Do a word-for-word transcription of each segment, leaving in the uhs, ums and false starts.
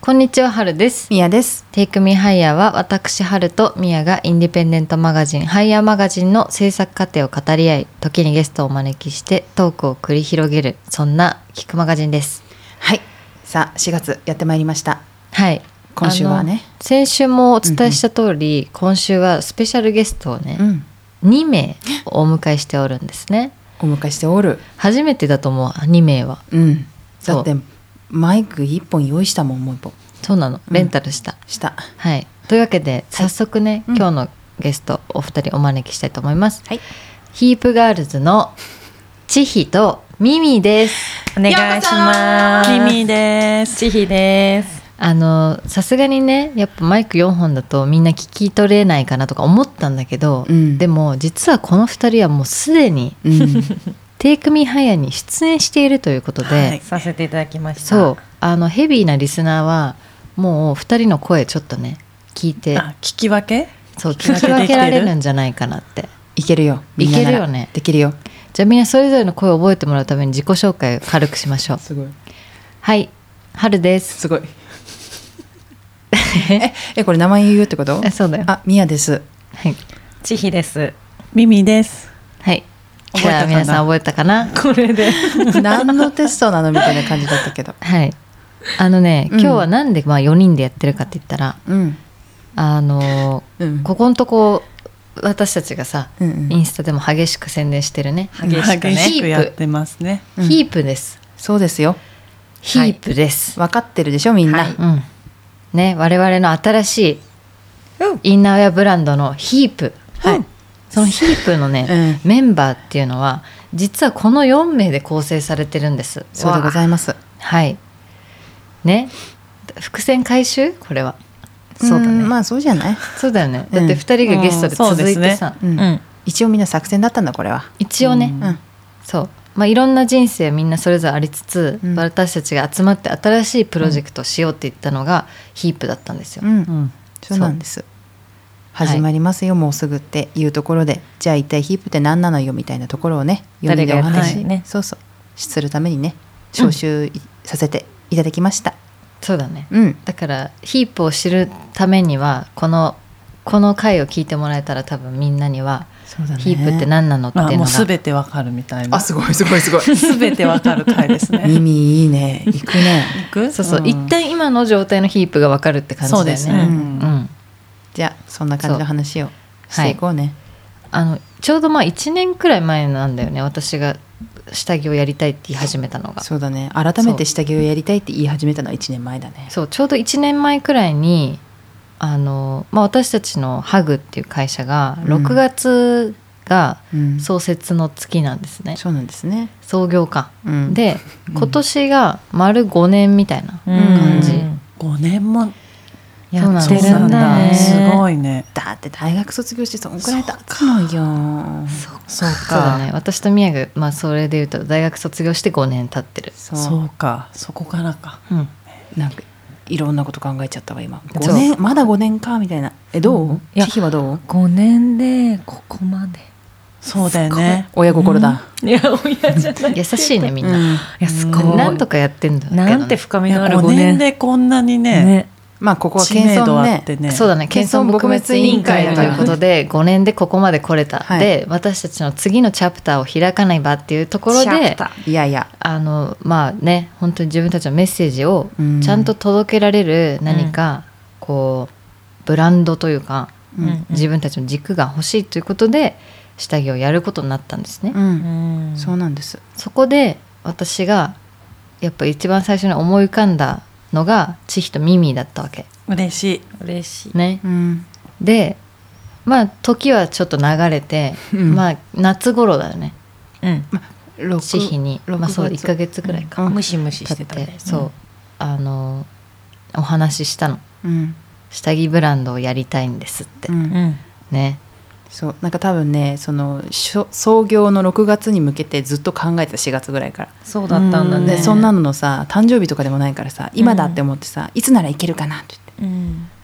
こんにちは、はるです。 みやです。 テイクミハイヤーは私はるとみやがインディペンデントマガジンハイヤーマガジンの制作過程を語り合い、時にゲストをお招きしてトークを繰り広げる、そんな聞くマガジンです。 はい、さあしがつやってまいりました。 はい、 今週はね、 先週もお伝えした通り、うんうん、今週はスペシャルゲストをね、うん、にめいお迎えしておるんですね。 お迎えしておる。 初めてだと思う、にめいは。 うん、だってマイクいっぽん用意したもん。もういっぽんそうなの、レンタルした、 うん、した。 はい、というわけで早速ね、はい、今日のゲストお二人お招きしたいと思います、はい、ヒープガールズのちひとみみです。 お願いします。 みみです。 ちひです。 あのさすがにね、やっぱマイクよんほんだとみんな聞き取れないかなとか思ったんだけど、うん、でも実はこのふたりはもうすでに、うん、テイクミハイヤーに出演しているということで、はい、 させていただきました。 そう、あのヘビーなリスナーはもうふたりの声ちょっとね聞いて、 あ、聞き分けそう聞き分けられるんじゃないかなって。 いけるよ、 いけるよね、 できるよ。 じゃあみんなそれぞれの声を覚えてもらうために自己紹介を軽くしましょう。 すごい。 はい、はるです。 すごいええこれ名前言うってこと？ えそうだよ。 あ、みやです。 はい、 ちひです。 みみです。 はい、じゃあ皆さん覚えたかなこれで何のテストなのみたいな感じだったけどはい、あのね、うん、今日はなんでまあよにんでやってるかって言ったら、うん、あの、うん、ここのとこ私たちがさ、うんうん、インスタでも激しく宣伝してるね、 激しくね、激しくやってますね、 うん、ヒープです。 そうですよ、 ヒープです、 はい、分かってるでしょみんな、はい、 うんね、我々の新しいインナーウェアブランドのヒープ、はい、そのヒープのね、うん、メンバーっていうのは実はこのよんめいで構成されてるんです。 そうでございます。 はいね、伏線回収これは。そうだね、 まあそうじゃない。 そうだよね、だってふたりがゲストで続いてさ、 うんうんうん、一応みんな作戦だったんだこれは。 一応ね、うん、そう、まあ、いろんな人生みんなそれぞれありつつ、うん、私たちが集まって新しいプロジェクトをしようって言ったのがヒープだったんですよ、うんうん、 そうなんです。始まりますよ、はい、もうすぐっていうところで、じゃあ一体ヒープって何なのよみたいなところをね、よにんでお話、はいね、そうそうするためにね招集させていただきました、うん、 そうだね、うん、だからヒープを知るためにはこのこの回を聞いてもらえたら多分みんなにはそうだね、ヒープって何なのっていうのが、 まあ、もう全てわかるみたいな。 あ、すごいすごいすごい全てわかる回ですね。 耳いいね、行くね行くそうそう、うん、一旦今の状態のヒープがわかるって感じだよね。 そうですね、うんうん、 じゃあそんな感じの話をしていこうね、 はい、あのちょうどまあいちねんくらい前なんだよね、私が下着をやりたいって言い始めたのが。 そうだね、改めて下着をやりたいって言い始めたのはいちねんまえだね。 そう、ちょうどいちねんまえくらいにあの、まあ、私たちのハグっていう会社がろくがつが創設の月なんですね、 うん、そうなんですね、 創業か、うん、で今年が丸ごねんみたいな感じ、うん、 ごねんもやってるんだね。 すごいね。 だって大学卒業してそんくらい経つのよ。 そうか、そうだね、私と宮が、まあ、それでいうと大学卒業してごねん経ってる。 そう、そうか、そこからか、うん、 なんかいろんなこと考えちゃったわ今。ごねん、まだごねんかみたいな。え、どう？千尋はどう？ ごねんでここまで。 そうだよね、 親心だ、 うん、いや親じゃない優しいねみんな、うん、いやすごい、 なんとかやってんだけど、ね、 なんて深みのあるごねんでこんなに ね, ねまあここは謙遜ね、 ね、そうだね、謙遜撲滅委員会ということでごねんでここまで来れた、はい、で私たちの次のチャプターを開かないばっていうところで、 いやいや、 あのまあね、本当に自分たちのメッセージをちゃんと届けられる何かこうブランドというか、うん、自分たちの軸が欲しいということで下着をやることになったんですね、 うん、そうなんです。 そこで私がやっぱ一番最初に思い浮かんだのが千尋とミミだったわけ。 嬉しい嬉しいね、うん、でまあ時はちょっと流れて、うん、まあ夏頃だよね、うんまあ、千尋に、まあ、そういっかげつぐらいか、 うん、ムシムシしてたね。 そう、うん、あのお話ししたの、うん、下着ブランドをやりたいんですって、うん、ね、 そうなんか多分ね、その創業のろくがつに向けてずっと考えてた、しがつぐらいから。 そうだったんだね。 でそんなののさ、誕生日とかでもないからさ、今だって思ってさ、うん、いつならいけるかなって言って、うん、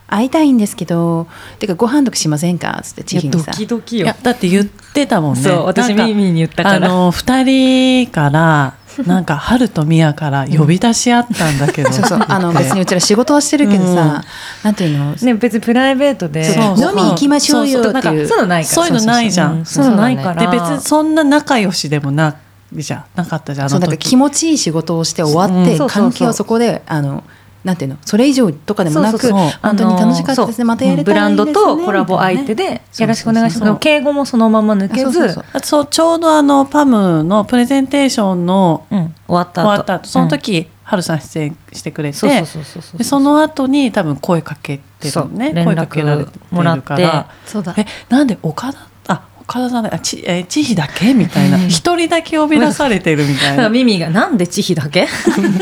会いたいんですけどてかご飯とかしませんかつって千尋にさ、 ドキドキよ。 いやだって言ってたもんね。 そう私なんかミミに言ったからあのふたりからなんか春とミヤから呼び出しあったんだけど、 そうそうあの別にうちら仕事はしてるけどさ、 うんなんていうの、 ね別にプライベートでそうそう飲み行きましょうよっていう、 なんかそういうのないからそういうのないじゃん。 そういうのないからで別にそんな仲良しでもないじゃんなかったじゃんあの時。 そうなんか気持ちいい仕事をして終わって、 うん関係はそこであのなんていうのそれ以上とかでもなく、 そうそうそう本当に楽しかったですね、またやりたいですね、 ブランドとコラボ相手でよろしくお願いします。 そうそうそう敬語もそのまま抜けず、 そうそうそうあそうちょうどあのパムのプレゼンテーションのうん、終わった後終わった後その時、春さん出演してくれて、 そうそうそうそうそうでその後に多分声かけてるね、 そう声かけられて連絡もらってるからそうだえなんで岡田あ岡田さんだあちえ千尋だけみたいな一人だけ呼び出されてるみたいだからな。 ミミがなんで千尋だけ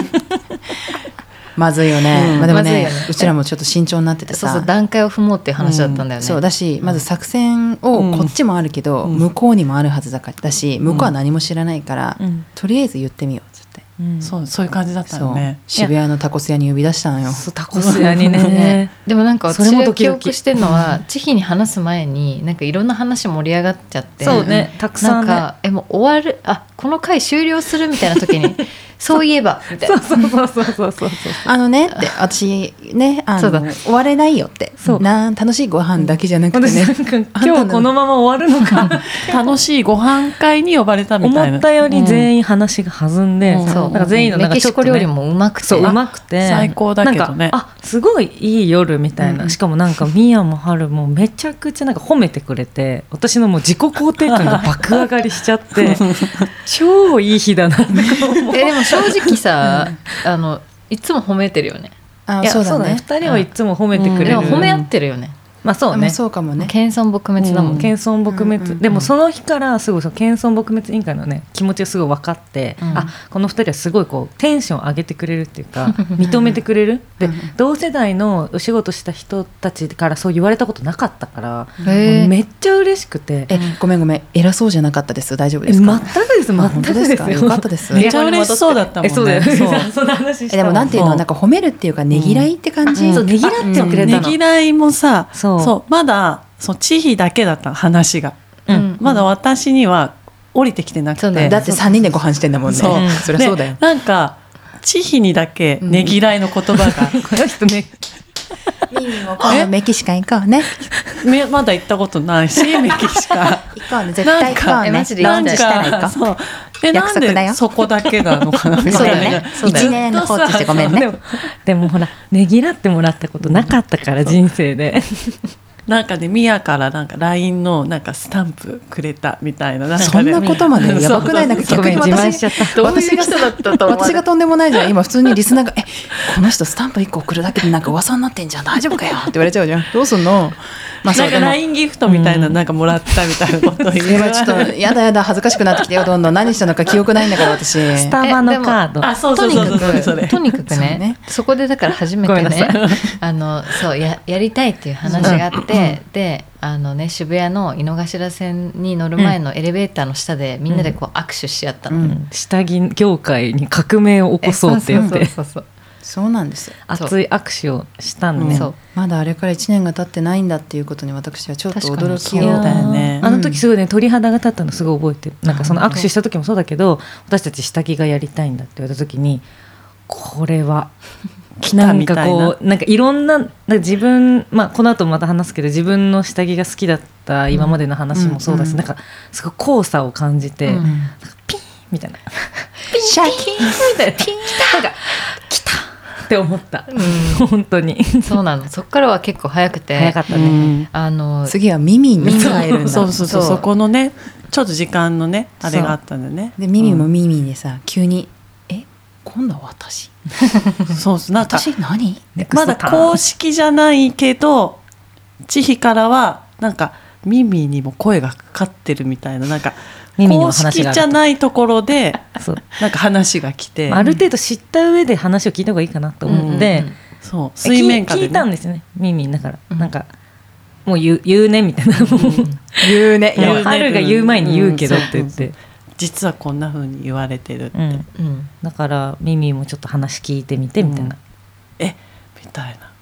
まずいよね、 うんまあ、でもねまずいよねうちらもちょっと慎重になっててさ、 そうそう段階を踏もうっていう話だったんだよね、 そうだしまず作戦をこっちもあるけど、 うん向こうにもあるはずだからだし向こうは何も知らないから、 うんとりあえず言ってみようっつって、 うんそうそういう感じだったそうよね。 渋谷のタコス屋に呼び出したのよ。 そうタコス屋にねね、でもなんかそれ私がもドキドキ記憶してるのは千尋に話す前になんかいろんな話盛り上がっちゃってそうねたくさんねなんかえもう終わるあこの回終了するみたいな時にそういえばみたいなそうそうそうそうそうそうあのねって私ねあそうだの終われないよってそうな楽しいご飯だけじゃなくて私ね、 なんか今日このまま終わるのか楽しいご飯会に呼ばれたみたいな。 思ったより全員話が弾んで、 うんそうなんか全員のなんかメキちょっとねシコ料理もうまくてそううまくて最高だけどねなんかあすごいいい夜みたいな、 うんしかもなんかミヤもハルもめちゃくちゃなんか褒めてくれて私のもう自己肯定感が爆上がりしちゃって超いい日だなって思う。 えでも正直さあのいつも褒めてるよねいやあそうだねふたりはいつも褒めてくれる、 でも褒め合ってるよねまあそうねまあそうかもね謙遜撲滅だもん、 うん謙遜撲滅、 うんうんうんでもその日からすごいその謙遜撲滅委員会のね気持ちがすごい分かって、 うんあこのふたりはすごいこうテンション上げてくれるっていうか認めてくれるでうん同世代のお仕事した人たちからそう言われたことなかったからへーめっちゃ嬉しくてえごめんごめん偉そうじゃなかったです大丈夫えですか全くです全あ本当くですすよでかよかったですめっちゃ嬉しそうだったもんね。 えそうだよそうその話したえでもなんていうそうのなんか褒めるっていうかねぎらいって感じ、 うんそうねぎらってくれたのねぎらいもさそうまだそう千尋だけだった話が、 うんうんまだ私には降りてきてなくて、 そうだねだってさんにんでご飯してんだもんねそう、 うんそりゃそうだよでなんか千尋にだけねぎらいの言葉が、 この人ねミミも今度メキシカン行こうねめまだ行ったことないしメキシカ行こうね絶対行こうねえマジでラン行きたいチしたら行こうそうでなん約束だよでそこだけなのかなみそうたいなだよねそうだよ一年放置してごめんねでもでもほらねぎらってもらったことなかったから人生でなんかねミヤからなんか ライン のなんかスタンプくれたみたいななんかねそんなことまでやばくないなんか逆にごめん自慢し私ちゃったどういう人だったと思われ私がとんでもないじゃん今普通にリスナーが「えこの人スタンプいっこ送るだけでなんか噂になってんじゃん大丈夫かよ」って言われちゃうじゃんどうすんのまあそなかうんでもライン ギフトみたいななんかもらったみたいなことを言今ちょっとやだやだ恥ずかしくなってきてよどんどん何したのか記憶ないんだから私スタバのカードあそうそうそうそうそれそれとにかくねそうねそこでだから初めてごめんなさねあのそうややりたいっていう話があって、であの、ね、渋谷の井の頭線に乗る前のエレベーターの下でみんなでこう握手し合ったの、 うん下着業界に革命を起こそうって言ってそうそうそうそうなんですよ熱い握手をしたんでね、 そうまだあれからいちねんが経ってないんだっていうことに私はちょっと驚きを確かにそうだよねあの時すごいね鳥肌が立ったのすごい覚えてる。なんかその握手した時もそうだけど私たち下着がやりたいんだって言われた時にこれは来たなんみたいなかこうなんかいろんななんか自分、まあ、この後もまた話すけど自分の下着が好きだった今までの話もそうだし、 うんなんかすごい交差を感じて、 うんなんかピンみたいなシャキみたいななんか来たって思った、本当にそうなのそっからは結構早くて早かったね、 うんあの次は耳に入るんだそうそうそうそうそこのねちょっと時間のねあれがあったんだよねで耳も耳でさ急に「え今度は私そうそうなんか私何?」 まだ公式じゃないけど千尋からはなんか耳にも声がかかってるみたいななんか耳にも公話がある式じゃないところでそうなんか話が来て、 まあある程度知った上で話を聞いた方がいいかなと思って、 うんうんそう水面下で、ね、 聞い聞いたんですよね耳だから、 うんなんかもう言う言うねみたいなもう言うねもう言うね春が言う前に言うけどって言って、 実はこんな風に言われてるって、 うんうんだから耳もちょっと話聞いてみてみたいな、 えみたいな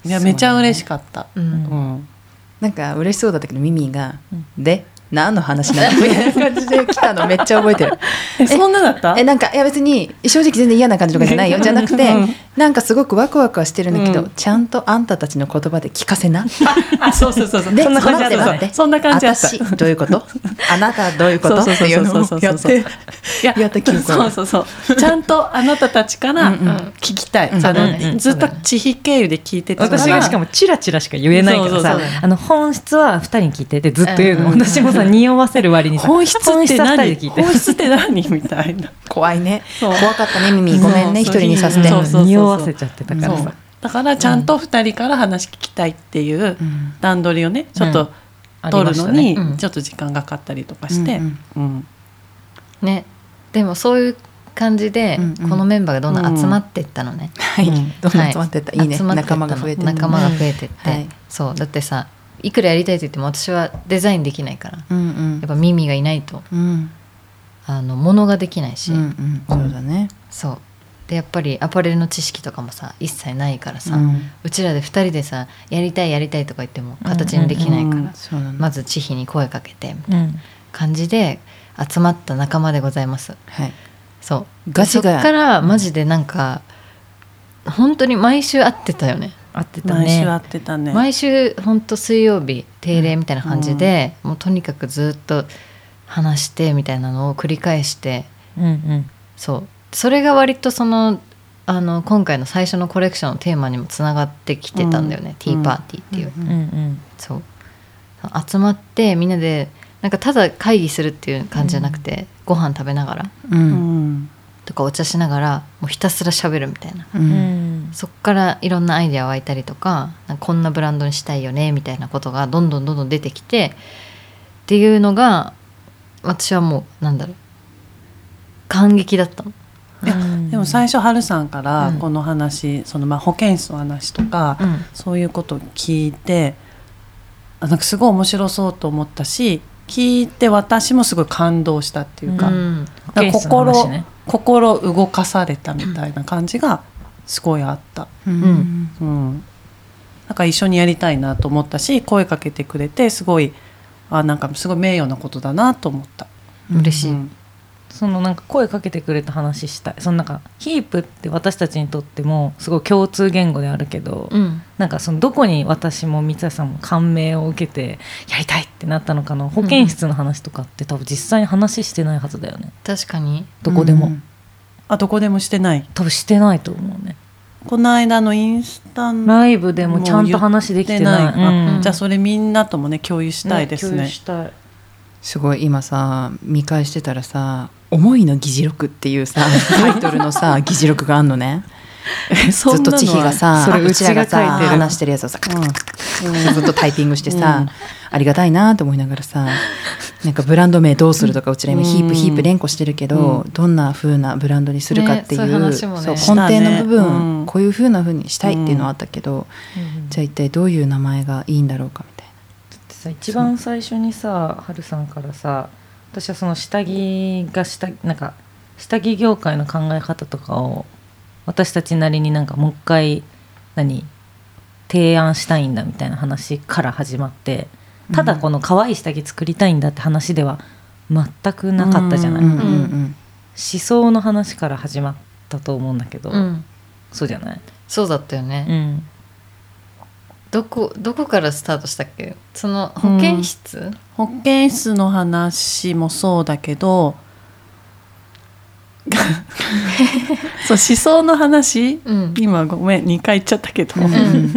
いやめちゃ嬉しかった、 うんうん、 なんか嬉しそうだったけどミミが、うん、で何の話なのみたいな感じで来たのめっちゃ覚えてるえそんなだったえなんかいや別に正直全然嫌な感じとかじゃないよじゃなくてなんかすごくワクワクはしてるんだけど、うん、ちゃんとあんたたちの言葉で聞かせなあそうそうそうそうでそんな感じだった、 そんな感じだった私どういうことあなたどういうことっていうのをやってやった記憶そうそうそうちゃんとあなたたちから聞きたい、うんうん、あの、ね、ずっと地比経由で聞いてた私がしかもチラチラしか言えないからさあの本質はふたりに聞いてってずっと言うの、うん、私もさ匂わせる割にさ本質って何本質って何みたいな怖いね怖かったねミミごめんね一人にさせて匂わせちゃってたからさだからちゃんとふたりから話聞きたいっていう段取りをねちょっと取るのにちょっと時間がかかったりとかして、うんうんね、でもそういう感じでこのメンバーがどんどん集まっていったのね、 うんうん、はいどんどん集まっていった、はい、いいね仲間が増えて仲間が増えてって、はい、そうだってさいくらやりたいと言っても私はデザインできないから、うんうん、やっぱ耳がいないと、うん、あの物ができないし、 うんうん、そうだねそうでやっぱりアパレルの知識とかもさ一切ないからさ、うん、うちらでふたりでさやりたいやりたいとか言っても形にできないから、うんうんうん、まず千尋に声かけてみたいな感じで集まった仲間でございます、はい、そうガチがそっからマジでなんか、うん、本当に毎週会ってたよね会ってたね毎週会ってたね毎週本当水曜日定例みたいな感じで、うん、もうとにかくずっと話してみたいなのを繰り返して、うんうん、そうそれが割とそのあの今回の最初のコレクションのテーマにもつながってきてたんだよね、うん、ティーパーティーっていう、うんうん、そう集まってみんなでなんかただ会議するっていう感じじゃなくて、うん、ご飯食べながら、うん、とかお茶しながらもうひたすら喋るみたいな、うん、そっからいろんなアイデア湧いたりとか、なんかこんなブランドにしたいよねみたいなことがどんどんどんどん出てきてっていうのが私はもうなんだろう感激だったの。 いやでも最初はるさんからこの話、うん、そのまあ保健室の話とか、うん、そういうことを聞いてあなんかすごい面白そうと思ったし聞いて私もすごい感動したっていうか、うん、なんか心、ね、心動かされたみたいな感じがすごいあった、うんうん、なんか一緒にやりたいなと思ったし声かけてくれてすごいあなんかすごい名誉なことだなと思った。 嬉しい、うんそのなんか声かけてくれた話したい。そのなんかヒープって私たちにとってもすごい共通言語であるけど、うん、なんかそのどこに私も三橋さんも感銘を受けてやりたいってなったのかの保健室の話とかって多分実際に話してないはずだよね。 確かにどこでも、うん、 あどこでもしてない多分してないと思うね。 この間のインスタライブでもちゃんと話できてない、 うん、じゃあそれみんなともね共有したいですね。 ね共有したい。 すごい今さ見返してたらさ思いの議事録っていうさタイトルのさ議事録があんのねずっと千尋がさそれうちらがさ話してるやつをさカタカタカタずっとタイピングしてさ、うん、ありがたいなと思いながらさなんかブランド名どうするとかうちら今ヒープヒープ連呼してるけど、うん、どんな風なブランドにするかっていう、ねそういう話もね、そう根底の部分、ねうん、こういう風な風にしたいっていうのはあったけど、うん、じゃあ一体どういう名前がいいんだろうかみたいな。 だってさ一番最初にさはるさんからさ私はその下着が下なんか下着業界の考え方とかを私たちなりになんかもう一回何提案したいんだみたいな話から始まってただこの可愛い下着作りたいんだって話では全くなかったじゃない、うんうんうん、思想の話から始まったと思うんだけど、うん、そうじゃない？ そうだったよね、うん、どこどこからスタートしたっけ？その保健室、うん、 保健室の話もそうだけどそう思想の話、うん、今ごめんにかい言っちゃったけど、うん、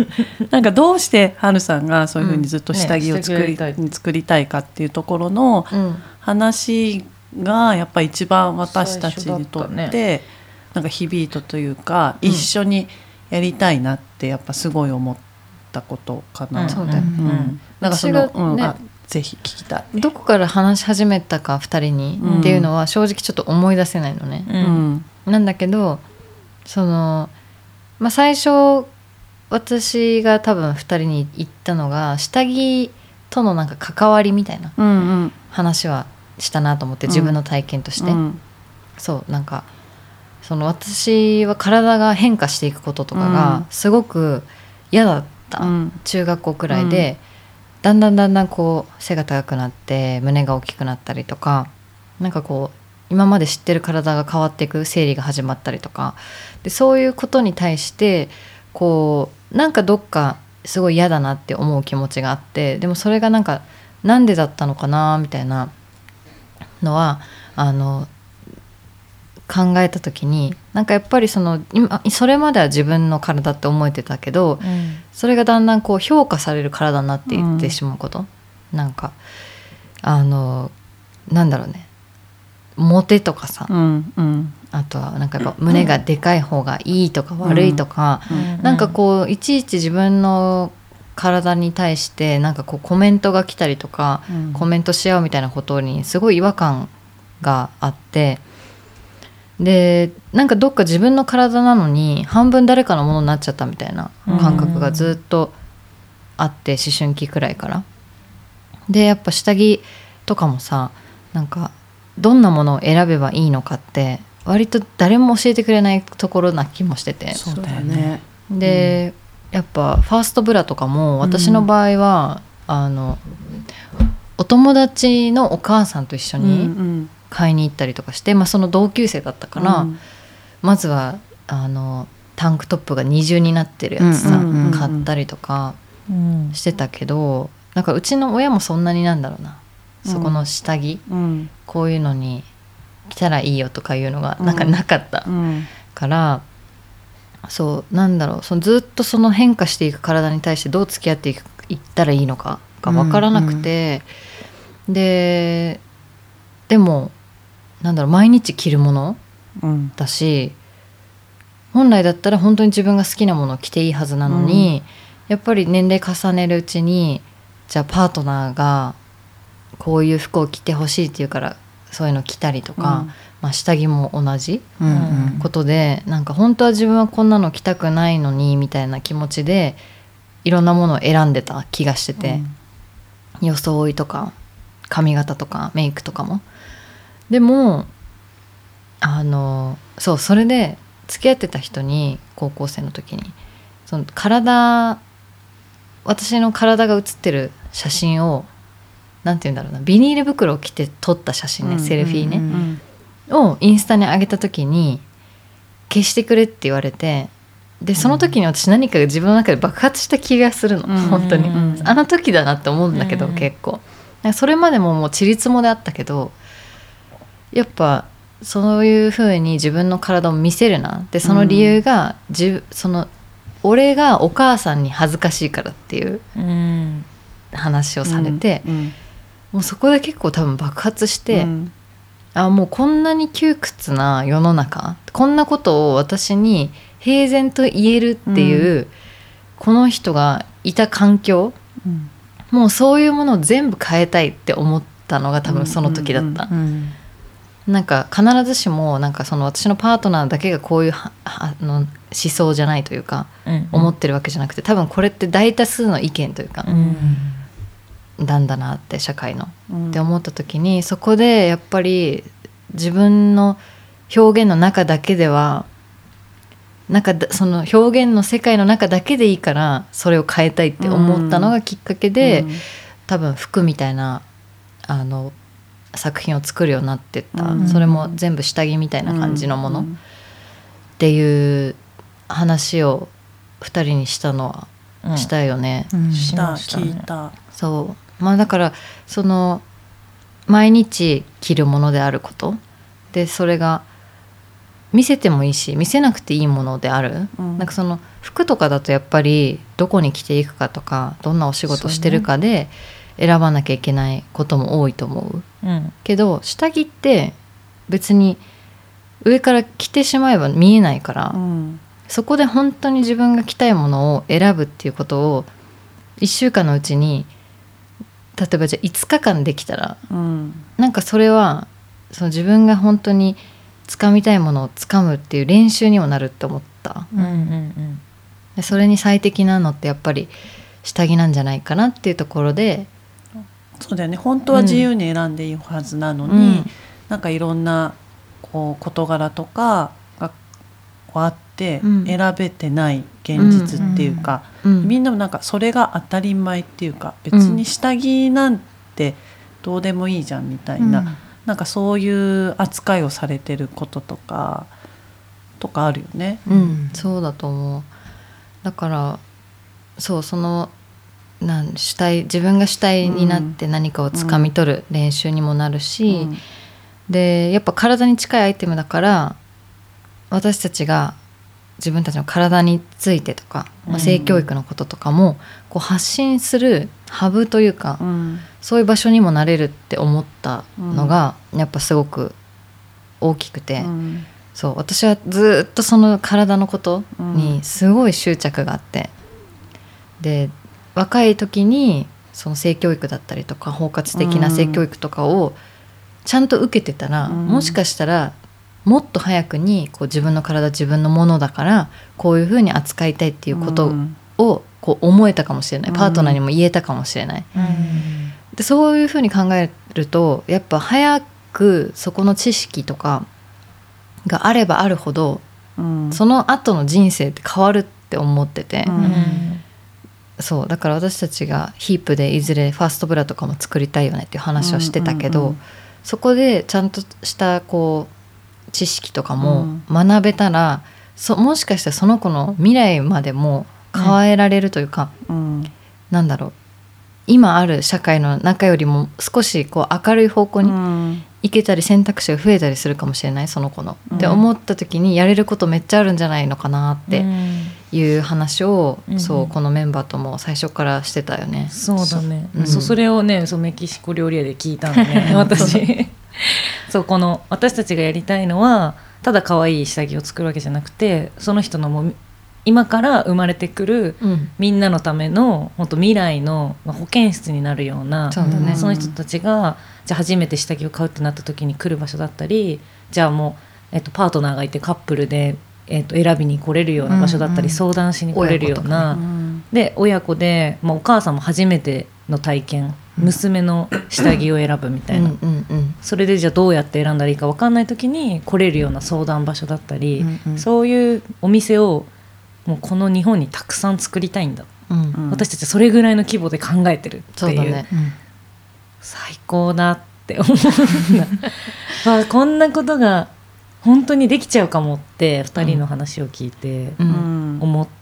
なんかどうしてはるさんがそういうふうにずっと下着を作り、うんね、作りたいかっていうところの話がやっぱり一番私たちにとって、ね、なんか響いたというか、うん、一緒にやりたいなってやっぱすごい思ったことかな、うん、そうだよね、うん、なんかその、うん、あぜひ聞きたい。 どこから話し始めたかふたりに、うん、っていうのは正直ちょっと思い出せないのね、うん、なんだけどその、まあ、最初私が多分ふたりに言ったのが下着とのなんか関わりみたいな話はしたなと思って、自分の体験として、うん、そうなんかその私は体が変化していくこととかがすごく嫌だった、うん、中学校くらいで、うん、だんだんだんだんこう背が高くなって胸が大きくなったりとか、なんかこう今まで知ってる体が変わっていく、生理が始まったりとかで、そういうことに対してこうなんかどっかすごい嫌だなって思う気持ちがあって、でもそれがなんかなんでだったのかなみたいなのはあの考えた時に、なんかやっぱりその今それまでは自分の体って思えてたけど、うん、それがだんだんこう評価される体になっていってしまうこと、うん、なんかあのなんだろうね、モテとかさ、うんうん、あとはなんかやっぱ胸がでかい方がいいとか悪いとか、うんうん、なんかこういちいち自分の体に対してなんかこうコメントが来たりとか、うん、コメントし合うみたいなことにすごい違和感があって、でなんかどっか自分の体なのに半分誰かのものになっちゃったみたいな感覚がずっとあって、思春期くらいから。でやっぱ下着とかもさ、なんかどんなものを選べばいいのかって割と誰も教えてくれないところな気もしてて。 そうだよね。 で、うん、やっぱファーストブラとかも私の場合は、うん、あのお友達のお母さんと一緒に買いに行ったりとかして、まあ、その同級生だったから、うん、まずはあのタンクトップが二重になってるやつさ、うんうんうんうん、買ったりとかしてたけど、なんかうちの親もそんなになんだろうな、そこの下着、うん、こういうのに着たらいいよとかいうのがなんかなかったから、うん、そうなんだろう、そのずっとその変化していく体に対してどう付き合っていくいったらいいのかが分からなくて、うんうん、ででもなんだろう、毎日着るものだし、うん、本来だったら本当に自分が好きなものを着ていいはずなのに、うん、やっぱり年齢重ねるうちに、じゃあパートナーがこういう服を着てほしいっていうからそういうの着たりとか、うん、まあ、下着も同じことで、うんうん、なんか本当は自分はこんなの着たくないのにみたいな気持ちでいろんなものを選んでた気がしてて、うん、装いとか髪型とかメイクとかも。でもあのそうそれで付き合ってた人に高校生の時にその体私の体が写ってる写真をなんていうんだろうな、ビニール袋を着て撮った写真ね、セルフィーね、うんうん、をインスタに上げた時に消してくれって言われて、でその時に私何かが自分の中で爆発した気がするの、うん、本当に、うん、あの時だなって思うんだけど、うん、結構それまでももうちりつもであったけど、やっぱそういう風に自分の体を見せるなって、その理由が、うん、じその俺がお母さんに恥ずかしいからっていう話をされて、うんうん、もうそこで結構多分爆発して、うん、あもうこんなに窮屈な世の中、こんなことを私に平然と言えるっていう、うん、この人がいた環境、うん、もうそういうものを全部変えたいって思ったのが多分その時だった、うんうんうんうん、なんか必ずしもなんかその私のパートナーだけがこういうはあの思想じゃないというか、うんうん、思ってるわけじゃなくて、多分これって大多数の意見というか、うんうん、なんだなって社会の、うん、って思った時に、そこでやっぱり自分の表現の中だけではなんかその表現の世界の中だけでいいからそれを変えたいって思ったのがきっかけで、うん、多分服みたいなあの作品を作るようになってった、うん、それも全部下着みたいな感じのもの、うん、っていう話をふたりにしたのは、うん、したよね、 うん、した聞いた。 そうまあだからその毎日着るものであることで、それが見せてもいいし見せなくていいものである、うん、なんかその服とかだとやっぱりどこに着ていくかとかどんなお仕事してるかで選ばなきゃいけないことも多いと思う、うん、けど下着って別に上から着てしまえば見えないから、うん、そこで本当に自分が着たいものを選ぶっていうことをいっしゅうかんのうちに例えばじゃあいつかかんできたら、うん、なんかそれはその自分が本当に掴みたいものを掴むっていう練習にもなるって思った、うんうんうん、でそれに最適なのってやっぱり下着なんじゃないかなっていうところで、 そうだよね、本当は自由に選んでいいはずなのに、うん、なんかいろんなこう事柄とかがこうあって選べてない現実っていうか、うんうん、みんなもなんかそれが当たり前っていうか、別に下着なんてどうでもいいじゃんみたいな、うん、なんかそういう扱いをされてることとかとかあるよね、 うん、そうだと思う。だからそう、そのなん主体自分が主体になって何かをつかみ取る練習にもなるし、うん、でやっぱ体に近いアイテムだから、私たちが自分たちの体についてとか、まあ、性教育のこととかもこう発信するハブというか、うん、そういう場所にもなれるって思ったのがやっぱすごく大きくて、うん、そう私はずっとその体のことにすごい執着があって、で若い時にその性教育だったりとか包括的な性教育とかをちゃんと受けてたら、うん、もしかしたらもっと早くにこう自分の体自分のものだからこういう風に扱いたいっていうことをこう思えたかもしれない、パートナーにも言えたかもしれない、うん、でそういう風に考えるとやっぱ早くそこの知識とかがあればあるほど、うん、その後の人生って変わるって思ってて、うん、そうだから私たちがヒープでいずれファーストブラとかも作りたいよねっていう話をしてたけど、うんうんうん、そこでちゃんとしたこう知識とかも学べたら、うん、そもしかしたらその子の未来までも変えられるというか、うん、なんだろう、今ある社会の中よりも少しこう明るい方向に行けたり選択肢が増えたりするかもしれない、その子の、うん、って思った時にやれることめっちゃあるんじゃないのかなっていう話を、うん、そうこのメンバーとも最初からしてたよね。 そうだね、うん、そうそれをね、そうメキシコ料理屋で聞いたのね私そうこの私たちがやりたいのはただ可愛い下着を作るわけじゃなくて、その人のもう今から生まれてくる、うん、みんなのための本当未来の保健室になるような、そうだね、その人たちがじゃあ初めて下着を買うってなった時に来る場所だったり、じゃあもう、えっと、パートナーがいてカップルで、えっと、選びに来れるような場所だったり、うんうん、相談しに来れるような、親子とか、うん、で親子で、まあ、お母さんも初めての体験、娘の下着を選ぶみたいな、うんうんうん、それでじゃあどうやって選んだらいいか分かんない時に来れるような相談場所だったり、うんうん、そういうお店をもうこの日本にたくさん作りたいんだ、うん、私たちはそれぐらいの規模で考えてるっていう、そうだね、うん、最高だって思うんだこんなことが本当にできちゃうかもってふたりの話を聞いて思った、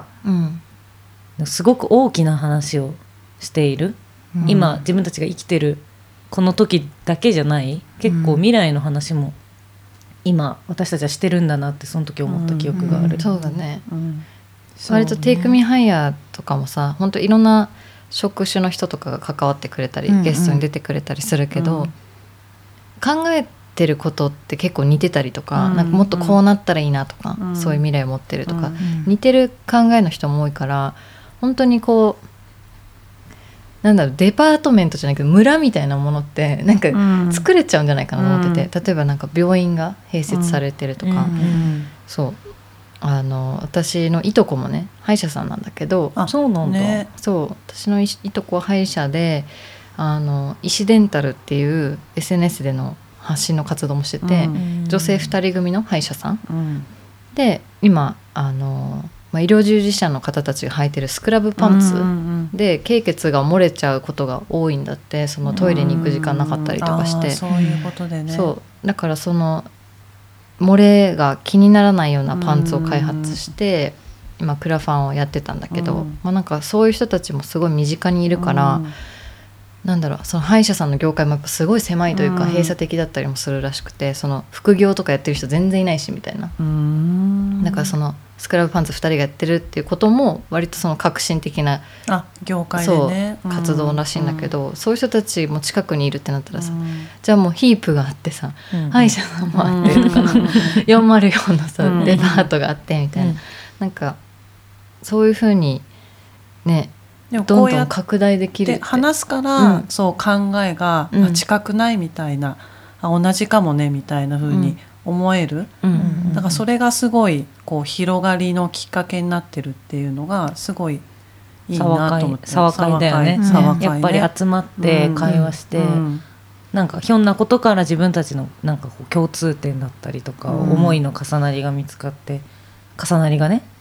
うんうん、すごく大きな話をしている、うん、今自分たちが生きてるこの時だけじゃない結構未来の話も今私たちはしてるんだなってその時思った記憶がある、うんうん、 そうだね、うん、割とテイクミハイヤーとかもさ本当いろんな職種の人とかが関わってくれたり、うんうん、ゲストに出てくれたりするけど、うん、考えてることって結構似てたりとか、うん、なんかもっとこうなったらいいなとか、うん、そういう未来を持ってるとか、うん、似てる考えの人も多いから本当にこうなんだろうデパートメントじゃなくて村みたいなものってなんか作れちゃうんじゃないかなと思ってて、うん、例えばなんか病院が併設されてるとか、うんうん、そうあの私のいとこもね歯医者さんなんだけど、 あそうなんだ、ね、 そう私のいとこは歯医者であの医師デンタルっていう エスエヌエス での発信の活動もしてて、うん、女性ふたり組の歯医者さん、うん、で今あのまあ、医療従事者の方たちが履いてるスクラブパンツで経血が漏れちゃうことが多いんだって、そのトイレに行く時間なかったりとかして、 そういうことでね、 そうだからその漏れが気にならないようなパンツを開発して今クラファンをやってたんだけど、まあ、なんかそういう人たちもすごい身近にいるから、なんだろうその歯医者さんの業界もやっぱすごい狭いというか閉鎖的だったりもするらしくて、その副業とかやってる人全然いないしみたいな、だからそのスクラブパンツふたりがやってるっていうことも割とその革新的なあ業界で、ね、 そう活動らしいんだけど、うん、そういう人たちも近くにいるってなったらさ、うん、じゃあもうヒープがあってさ、うん、歯医者さんもあってとか、うん、よんまるよんのさ、うん、デパートがあってみたいな、うん、なんかそういう風にねどんどん拡大できるって話すから、うん、そう考えが、うん、近くないみたいな、あ同じかもねみたいな風に思える、うん、だからそれがすごいこう広がりのきっかけになってるっていうのがすごいいいなと思って、 沢会だよね、うんね、やっぱり集まって会話して、うんうん、なんかひょんなことから自分たちのなんかこう共通点だったりとか、うん、思いの重なりが見つかって重なりがね